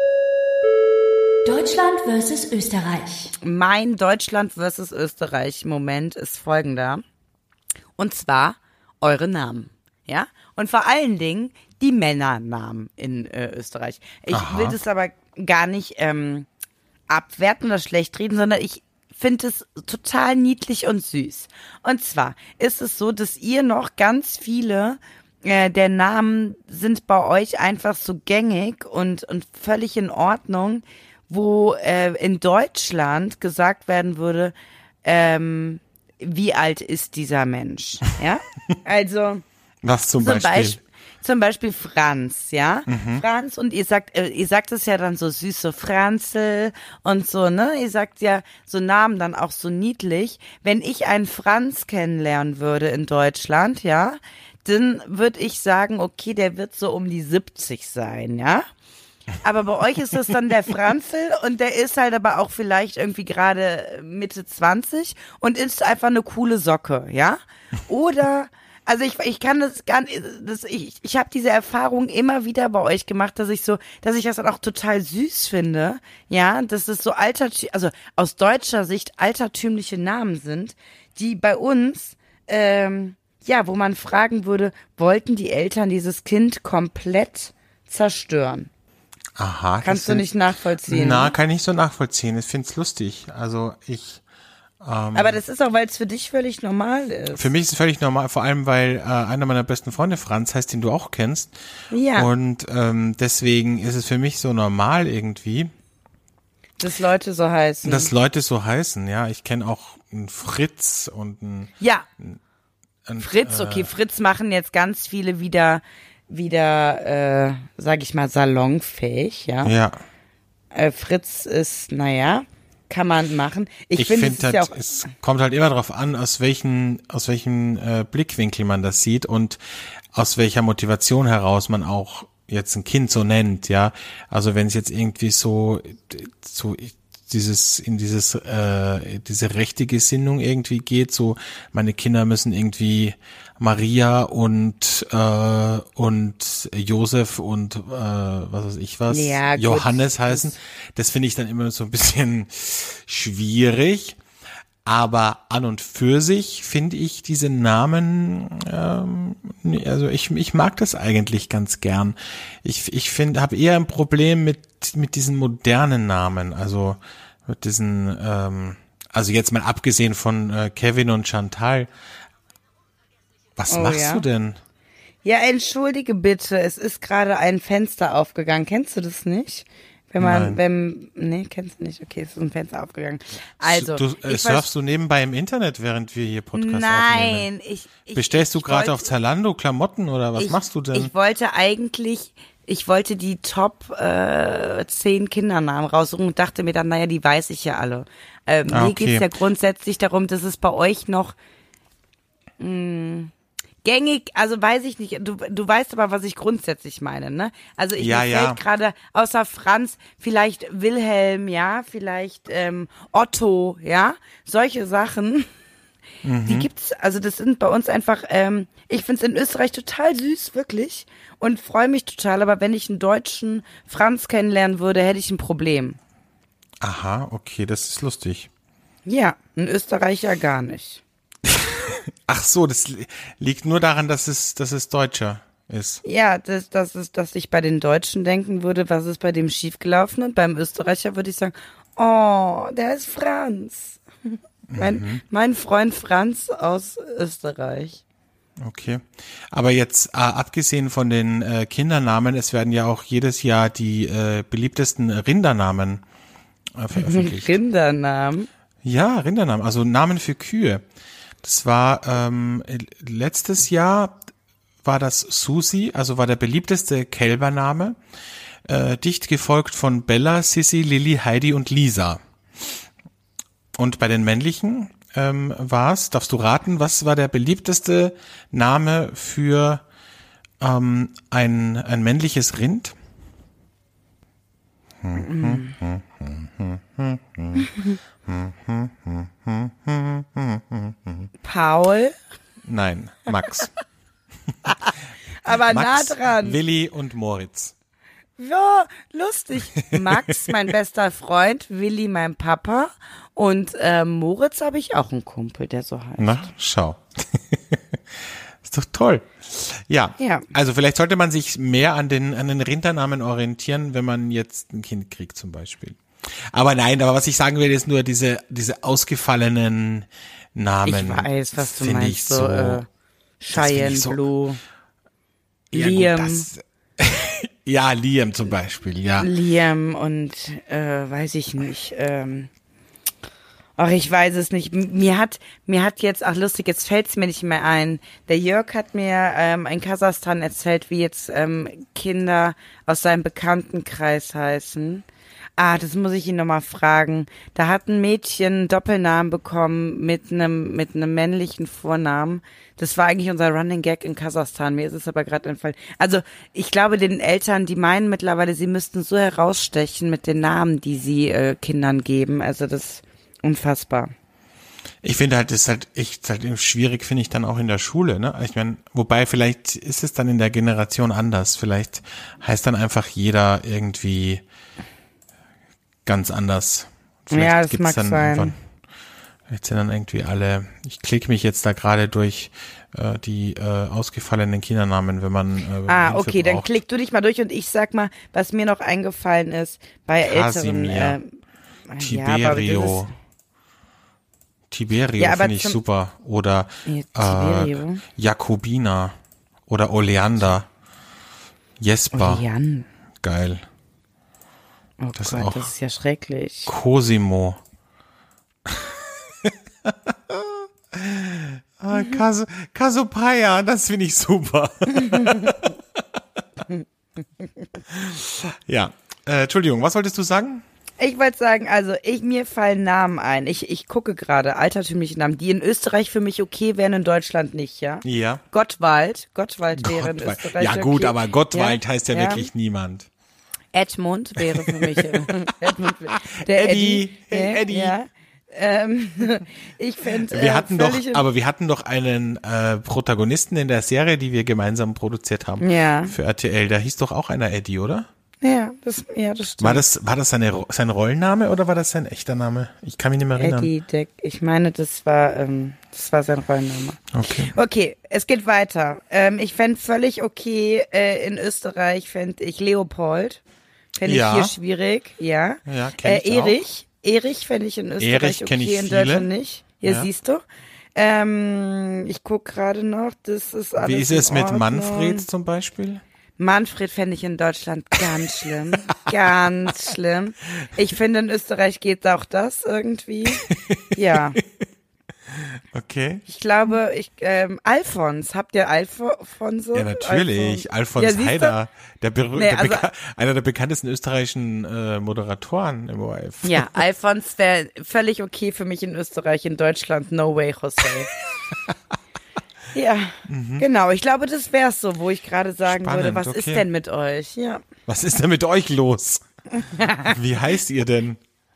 Deutschland versus Österreich. Mein Deutschland versus Österreich Moment ist folgender. Und zwar eure Namen, ja? Und vor allen Dingen die Männernamen in äh, Österreich. Ich Aha. will das aber gar nicht ähm, abwerten oder schlecht reden, sondern ich finde es total niedlich und süß. Und zwar ist es so, dass ihr noch ganz viele äh, der Namen sind bei euch einfach so gängig und, und völlig in Ordnung, wo äh, in Deutschland gesagt werden würde, ähm, wie alt ist dieser Mensch? Ja, also Was zum zum Beispiel? Beispiel, zum Beispiel Franz, ja, Franz und ihr sagt, äh, ihr sagt es ja dann so süß, so Franzl und so, ne? Ihr sagt ja so Namen dann auch so niedlich. Wenn ich einen Franz kennenlernen würde in Deutschland, ja, dann würde ich sagen, okay, der wird so um die siebzig sein, ja. Aber bei euch ist das dann der Franzl und der ist halt aber auch vielleicht irgendwie gerade Mitte zwanzig und ist einfach eine coole Socke, ja? Oder, also ich, ich kann das gar nicht, das, ich, ich habe diese Erfahrung immer wieder bei euch gemacht, dass ich so, dass ich das dann auch total süß finde, ja? Dass es so altertü, also aus deutscher Sicht altertümliche Namen sind, die bei uns, ähm, ja, wo man fragen würde, wollten die Eltern dieses Kind komplett zerstören? Aha. Kannst das du sind- nicht nachvollziehen. Na, ne? kann ich nicht so nachvollziehen. Ich find's lustig. Also ich, Aber das ist auch, weil es für dich völlig normal ist. für mich ist es völlig normal, vor allem weil äh, einer meiner besten Freunde Franz heißt, den du auch kennst. Ja. Und ähm, deswegen ist es für mich so normal irgendwie, Dass Leute so heißen. dass Leute so heißen. Ja, ich kenne auch einen Fritz und einen, ja, einen Fritz, okay, Fritz machen jetzt ganz viele wieder, wieder, äh, sag ich mal, salonfähig, ja. Ja, Äh, Fritz ist, naja, kann man machen. Ich, Ich finde, finde es ist halt, ja auch, es kommt halt immer darauf an, aus welchen, aus welchem äh, Blickwinkel man das sieht und aus welcher Motivation heraus man auch jetzt ein Kind so nennt, ja. Also wenn es jetzt irgendwie so, so dieses, in dieses, äh, diese rechte Gesinnung irgendwie geht, so meine Kinder müssen irgendwie Maria und äh, und Josef und äh, was weiß ich was, Ja, gut. Johannes heißen. Das finde ich dann immer so ein bisschen schwierig. Aber an und für sich finde ich diese Namen, ähm, nee, also ich ich mag das eigentlich ganz gern. Ich ich finde, habe eher ein Problem mit mit diesen modernen Namen, also mit diesen, ähm, also jetzt mal abgesehen von äh, Kevin und Chantal. Was Oh, machst ja. du denn? ja, entschuldige bitte, es ist gerade ein Fenster aufgegangen. Kennst du das nicht? Wenn man, Nein. wenn, nee, kennst du nicht. Okay, es ist ein Fenster aufgegangen. Also, du äh, ich surfst du nebenbei im Internet, während wir hier Podcast aufnehmen? Nein, ich, ich Bestellst du ich gerade wollte- auf Zalando Klamotten oder was ich, machst du denn? Ich wollte eigentlich, ich wollte die Top äh, zehn Kindernamen raussuchen und dachte mir dann, naja, die weiß ich ja alle. Ähm, Ah, Mir okay. geht's ja grundsätzlich darum, dass es bei euch noch mh, gängig, also weiß ich nicht, du, du weißt aber, was ich grundsätzlich meine, ne? Also ich Ja, mir ja. fällt gerade außer Franz vielleicht Wilhelm, ja, vielleicht ähm, Otto, ja, solche Sachen. Die gibt's, also das sind bei uns einfach, ähm, ich find's in Österreich total süß, wirklich, und freue mich total, aber wenn ich einen deutschen Franz kennenlernen würde, hätte ich ein Problem. Aha, okay, das ist lustig. Ja, ein Österreicher gar nicht. Ach so, das li- liegt nur daran, dass es, dass es Deutscher ist. Ja, das, das ist, dass ich bei den Deutschen denken würde, was ist bei dem schiefgelaufen, und beim Österreicher würde ich sagen, oh, der ist Franz. Mein, mein Freund Franz aus Österreich. Okay. Aber jetzt, äh, abgesehen von den äh, Kindernamen, es werden ja auch jedes Jahr die äh, beliebtesten Rindernamen äh, veröffentlicht. Kindernamen. Ja, Rindernamen, also Namen für Kühe. Das war ähm, letztes Jahr war das Susi, also war der beliebteste Kälbername, äh, dicht gefolgt von Bella, Sissi, Lilli, Heidi und Lisa. Und bei den männlichen ähm, war es, darfst du raten, was war der beliebteste Name für ähm, ein, ein männliches Rind? Paul. Nein, Max. Aber Max, nah dran. Willi und Moritz. Ja, lustig. Max, mein bester Freund, Willi, mein Papa, und äh, Moritz habe ich auch einen Kumpel, der so heißt. Na, schau. Ist doch toll. Ja, Ja. also vielleicht sollte man sich mehr an den, an den Rindernamen orientieren, wenn man jetzt ein Kind kriegt zum Beispiel. Aber nein, aber was ich sagen will, ist nur diese, diese ausgefallenen Namen. Ich weiß, was du finde meinst, ich so, äh, finde Cheyenne ich so- Blue, Ja, gut, Liam. das- ja, Liam zum Beispiel, ja. Liam und äh, weiß ich nicht, ähm, ach, ich weiß es nicht. M- Mir hat, mir hat jetzt, ach lustig, jetzt fällt es mir nicht mehr ein. Der Jörg hat mir ähm, in Kasachstan erzählt, wie jetzt ähm, Kinder aus seinem Bekanntenkreis heißen. Ah, das muss ich ihn nochmal fragen. Da hat ein Mädchen einen Doppelnamen bekommen mit einem mit einem männlichen Vornamen. Das war eigentlich unser Running Gag in Kasachstan. Mir ist es aber gerade entfallen. Also ich glaube, den Eltern, die meinen mittlerweile, sie müssten so herausstechen mit den Namen, die sie äh, Kindern geben. Also das ist unfassbar. Ich finde halt, das ist halt echt halt schwierig, finde ich dann auch in der Schule, ne? Ich meine, wobei vielleicht ist es dann in der Generation anders. Vielleicht heißt dann einfach jeder irgendwie ganz anders. Vielleicht Ja, das gibt's mag dann sein. irgendwann- Vielleicht sind dann irgendwie alle, ich klicke mich jetzt da gerade durch äh, die äh, ausgefallenen Kindernamen, wenn man äh, Ah, Hilfe okay, dann braucht. klick du dich mal durch und ich sag mal, was mir noch eingefallen ist bei älteren. Kasimir. Äh, Tiberio. Ja, aber das Tiberio Ja, aber finde ich zum- super. Oder Ja, äh, Tiberio. Jakobina. Oder Oleander. Jesper. ist, Jan. Geil. Oh Das Gott, auch. das ist ja schrecklich. Cosimo. ah, Caso, Casopaya, das finde ich super. ja, äh, Entschuldigung, was wolltest du sagen? Ich wollte sagen, also ich, mir fallen Namen ein. Ich, ich gucke gerade altertümliche Namen, die in Österreich für mich okay wären, in Deutschland nicht, ja? Ja. Gottwald. Gottwald wäre in Gottwald. Österreich Ja gut, okay. aber Gottwald ja? heißt ja, ja wirklich niemand. Edmund wäre für mich. Edmund, der Eddie. Eddie. Hey, Eddie. Ja. Ähm, ich finde, Wir äh, hatten doch, völlig- aber wir hatten doch einen äh, Protagonisten in der Serie, die wir gemeinsam produziert haben. Ja. Für R T L. Da hieß doch auch einer Eddie, oder? Ja, das, ja, das stimmt. War das, war das seine, sein Rollenname oder war das sein echter Name? Ich kann mich nicht mehr erinnern. Eddie Deck. Ich meine, das war, ähm, das war sein Rollenname. Okay. Okay, es geht weiter. Ähm, ich fände völlig okay, äh, in Österreich fände ich Leopold. Fände ich Ja. hier schwierig, ja. Ja, kenn ich äh, Erich. Erich fände ich in Österreich Erich kenn okay, ich in viele. Deutschland nicht. Hier Ja. siehst du. Ähm, ich guck gerade noch, das ist alles Wie ist in es mit Ordnung. Manfred zum Beispiel? Manfred fände ich in Deutschland ganz schlimm. Ganz schlimm. Ich finde, in Österreich geht auch das irgendwie. Ja. Okay. Ich glaube, ich, ähm, Alfons, habt ihr Alfonso? Ja, natürlich. Alfons Ja, siehst du? Heider, der berüh- Nee, der also- beka- einer der bekanntesten österreichischen äh, Moderatoren im O R F. Ja, Alfons wäre völlig okay für mich in Österreich, in Deutschland, no way, José. Ja, genau. Ich glaube, das wär's so, wo ich gerade sagen Spannend, würde, was okay. ist denn mit euch? Ja. Was ist denn mit euch los? Wie heißt ihr denn?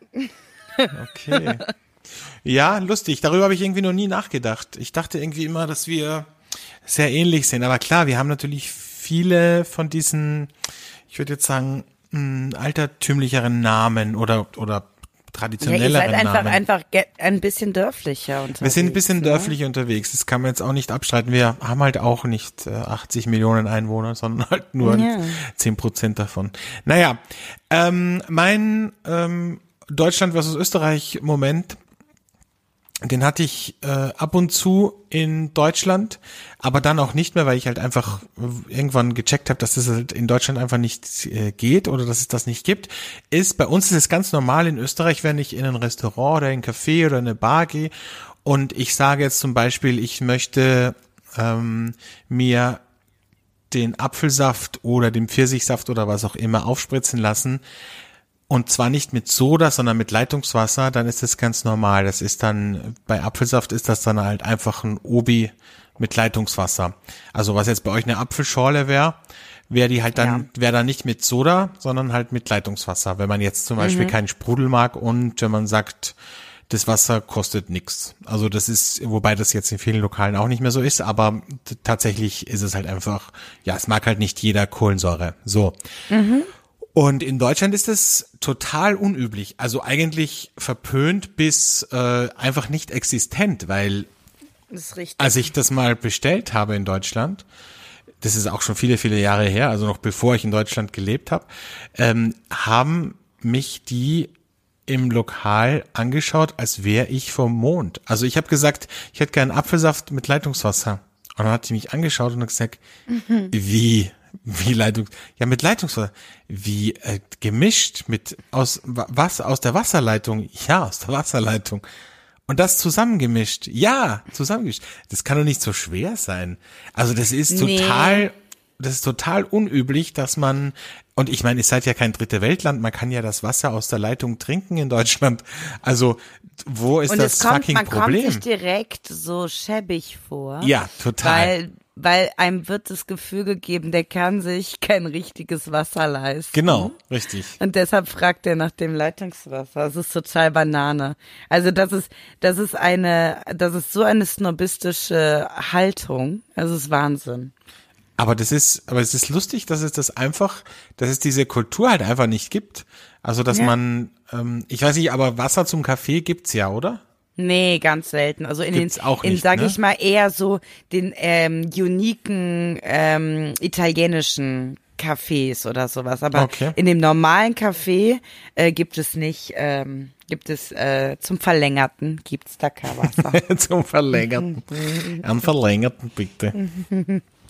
Okay. Ja, lustig. Darüber habe ich irgendwie noch nie nachgedacht. Ich dachte irgendwie immer, dass wir sehr ähnlich sind. Aber klar, wir haben natürlich viele von diesen, ich würde jetzt sagen, mh, altertümlicheren Namen oder oder Ja, ihr traditionelleren seid einfach, Namen. einfach ge- ein bisschen dörflicher unterwegs. Wir sind ein bisschen ne? dörflich unterwegs. Das kann man jetzt auch nicht abstreiten. Wir haben halt auch nicht äh, achtzig Millionen Einwohner, sondern halt nur Ja. zehn Prozent davon. Naja, ähm, mein ähm, Deutschland versus Österreich Moment, den hatte ich äh, ab und zu in Deutschland, aber dann auch nicht mehr, weil ich halt einfach äh, irgendwann gecheckt habe, dass das halt in Deutschland einfach nicht äh, geht oder dass es das nicht gibt. Ist bei uns ist es ganz normal in Österreich, wenn ich in ein Restaurant oder in ein Café oder in eine Bar gehe und ich sage jetzt zum Beispiel, ich möchte ähm, mir den Apfelsaft oder den Pfirsichsaft oder was auch immer aufspritzen lassen. Und zwar nicht mit Soda, sondern mit Leitungswasser, dann ist das ganz normal. Das ist dann, bei Apfelsaft ist das dann halt einfach ein Obi mit Leitungswasser. Also was jetzt bei euch eine Apfelschorle wäre, wäre die halt dann, wäre dann nicht mit Soda, sondern halt mit Leitungswasser. Wenn man jetzt zum Beispiel keinen Sprudel mag und wenn man sagt, das Wasser kostet nix. Also das ist, wobei das jetzt in vielen Lokalen auch nicht mehr so ist, aber t- tatsächlich ist es halt einfach, ja, es mag halt nicht jeder Kohlensäure. So. Und in Deutschland ist es total unüblich, also eigentlich verpönt bis äh, einfach nicht existent, weil Das ist richtig. als ich das mal bestellt habe in Deutschland, das ist auch schon viele, viele Jahre her, also noch bevor ich in Deutschland gelebt habe, ähm, haben mich die im Lokal angeschaut, als wäre ich vom Mond. Also ich habe gesagt, ich hätte gern Apfelsaft mit Leitungswasser. Und dann hat sie mich angeschaut und hat gesagt, wie? Wie Leitung? Ja, mit Leitungswasser. Wie äh, gemischt mit aus wa- was aus der Wasserleitung? Ja, aus der Wasserleitung. Und das zusammengemischt. Ja, zusammengemischt. Das kann doch nicht so schwer sein. Also das ist Nee. total, das ist total unüblich, dass man, und ich meine, ihr seid ja kein dritte Weltland, man kann ja das Wasser aus der Leitung trinken in Deutschland. Also wo ist Und das es kommt, fucking man Problem? kommt sich direkt so schäbig vor. Ja, total. Weil, weil einem wird das Gefühl gegeben, der kann sich kein richtiges Wasser leisten. Genau, richtig. Und deshalb fragt er nach dem Leitungswasser. Das ist total Banane. Also das ist, das ist eine, das ist so eine snobistische Haltung. Das ist Wahnsinn. Aber das ist, aber es ist lustig, dass es das einfach, dass es diese Kultur halt einfach nicht gibt. Also, dass Ja. man, ähm, ich weiß nicht, aber Wasser zum Kaffee gibt's ja, oder? Nee, ganz selten. Also in Gibt's den, auch in, nicht, sag ne? ich mal, eher so den ähm, uniken ähm, italienischen Cafés oder sowas. Aber Okay. in dem normalen Café äh, gibt es nicht, ähm, gibt es äh, zum Verlängerten gibt's da kein Wasser. Zum Verlängerten. Am Verlängerten, bitte.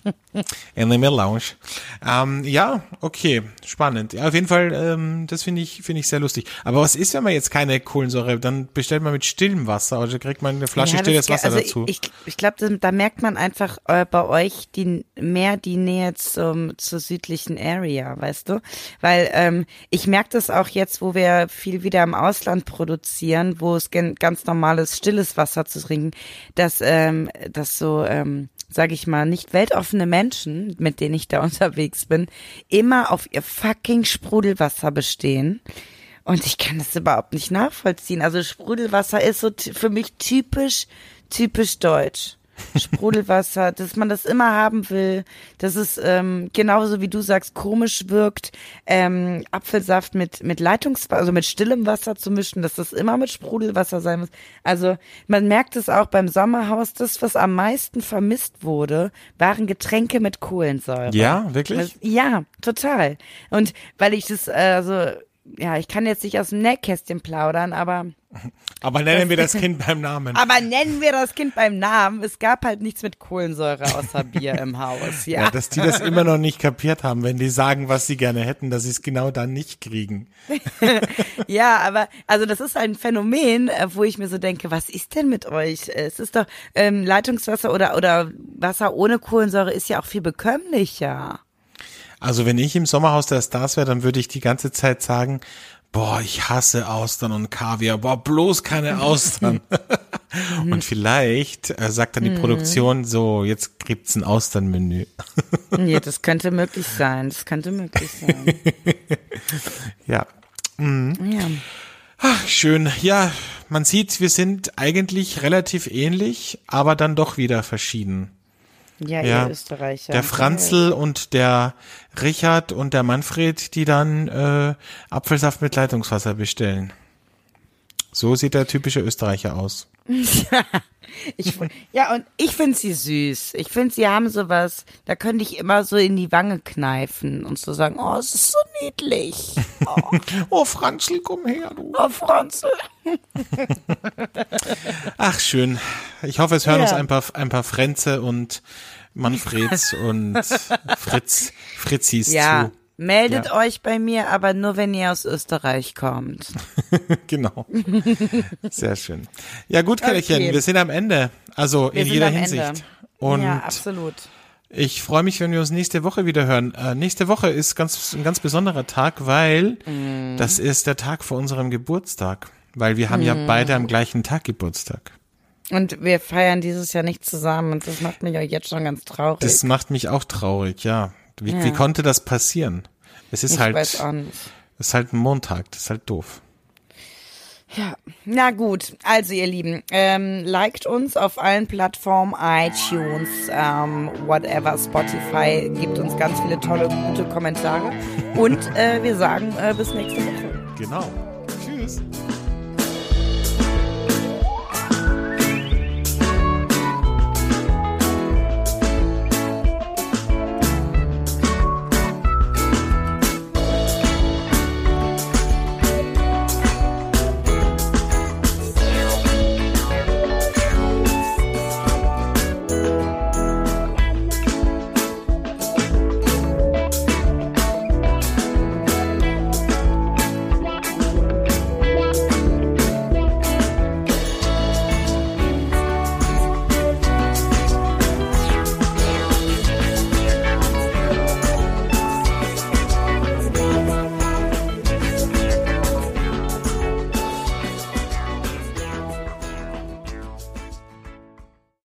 In the Melange. Ähm, ja, okay, spannend. Ja, auf jeden Fall, ähm, das finde ich, finde ich sehr lustig. Aber was ist, wenn man jetzt keine Kohlensäure, dann bestellt man mit stillem Wasser oder kriegt man eine Flasche Ja, stilles das, Wasser also dazu? Ich, ich glaube, da merkt man einfach äh, bei euch die mehr die Nähe zum zur südlichen Area, weißt du? Weil ähm, ich merke das auch jetzt, wo wir viel wieder im Ausland produzieren, wo es gen- ganz normales stilles Wasser zu trinken, dass ähm, dass so ähm, sage ich mal, nicht weltoffene Menschen, mit denen ich da unterwegs bin, immer auf ihr fucking Sprudelwasser bestehen. Und ich kann das überhaupt nicht nachvollziehen. Also Sprudelwasser ist so t- für mich typisch, typisch deutsch. Sprudelwasser, dass man das immer haben will, dass es ähm, genauso wie du sagst, komisch wirkt, ähm, Apfelsaft mit mit Leitungswasser, also mit stillem Wasser zu mischen, dass das immer mit Sprudelwasser sein muss. Also man merkt es auch beim Sommerhaus, das, was am meisten vermisst wurde, waren Getränke mit Kohlensäure. Ja, wirklich? Das, ja, total. Und weil ich das, äh, also ja, ich kann jetzt nicht aus dem Nähkästchen plaudern, aber Aber nennen wir das Kind beim Namen. aber nennen wir das Kind beim Namen. Es gab halt nichts mit Kohlensäure außer Bier im Haus. Ja. Ja, dass die das immer noch nicht kapiert haben, wenn die sagen, was sie gerne hätten, dass sie es genau dann nicht kriegen. Ja, aber also das ist ein Phänomen, äh, wo ich mir so denke, was ist denn mit euch? Es ist doch ähm, Leitungswasser oder oder Wasser ohne Kohlensäure ist ja auch viel bekömmlicher. Also wenn ich im Sommerhaus der Stars wäre, dann würde ich die ganze Zeit sagen, boah, ich hasse Austern und Kaviar, boah, bloß keine Austern. Und vielleicht äh, sagt dann die Produktion so, jetzt gibt's ein Austernmenü. Ja, das könnte möglich sein. Das könnte möglich sein. Ja. Mhm. Ja. Ach, schön. Ja, man sieht, wir sind eigentlich relativ ähnlich, aber dann doch wieder verschieden. Ja, Ja, ihr Österreicher. Der Franzl und der Richard und der Manfred, die dann äh, Apfelsaft mit Leitungswasser bestellen. So sieht der typische Österreicher aus. Ich, ja, und ich finde sie süß. Ich finde, sie haben sowas, da könnte ich immer so in die Wange kneifen und so sagen, oh, es ist so niedlich. Oh, Oh, Franzl, komm her, du. oh Franzl. Ach, schön. Ich hoffe, es hören Ja. uns ein paar, ein paar Frenze und Manfreds und Fritz, Fritzis Ja, zu. meldet Ja. euch bei mir, aber nur, wenn ihr aus Österreich kommt. Genau. Sehr schön. Ja, gut, Kerlchen, Okay. wir sind am Ende. Also Wir in sind jeder am Hinsicht. Ende. Und Ja, absolut. ich freue mich, wenn wir uns nächste Woche wieder hören. Äh, nächste Woche ist ganz, ein ganz besonderer Tag, weil Mm. das ist der Tag vor unserem Geburtstag. Weil wir haben Mm. ja beide am gleichen Tag Geburtstag. Und wir feiern dieses Jahr nicht zusammen und das macht mich auch jetzt schon ganz traurig. Das macht mich auch traurig, ja. Wie, Ja. wie konnte das passieren? Es ist ich halt, weiß auch nicht. es ist halt ein Montag, das ist halt doof. Ja, na gut. Also ihr Lieben, ähm, liked uns auf allen Plattformen, iTunes, ähm, whatever, Spotify, gebt uns ganz viele tolle, gute Kommentare und äh, wir sagen äh, bis nächste Woche. Genau. Tschüss.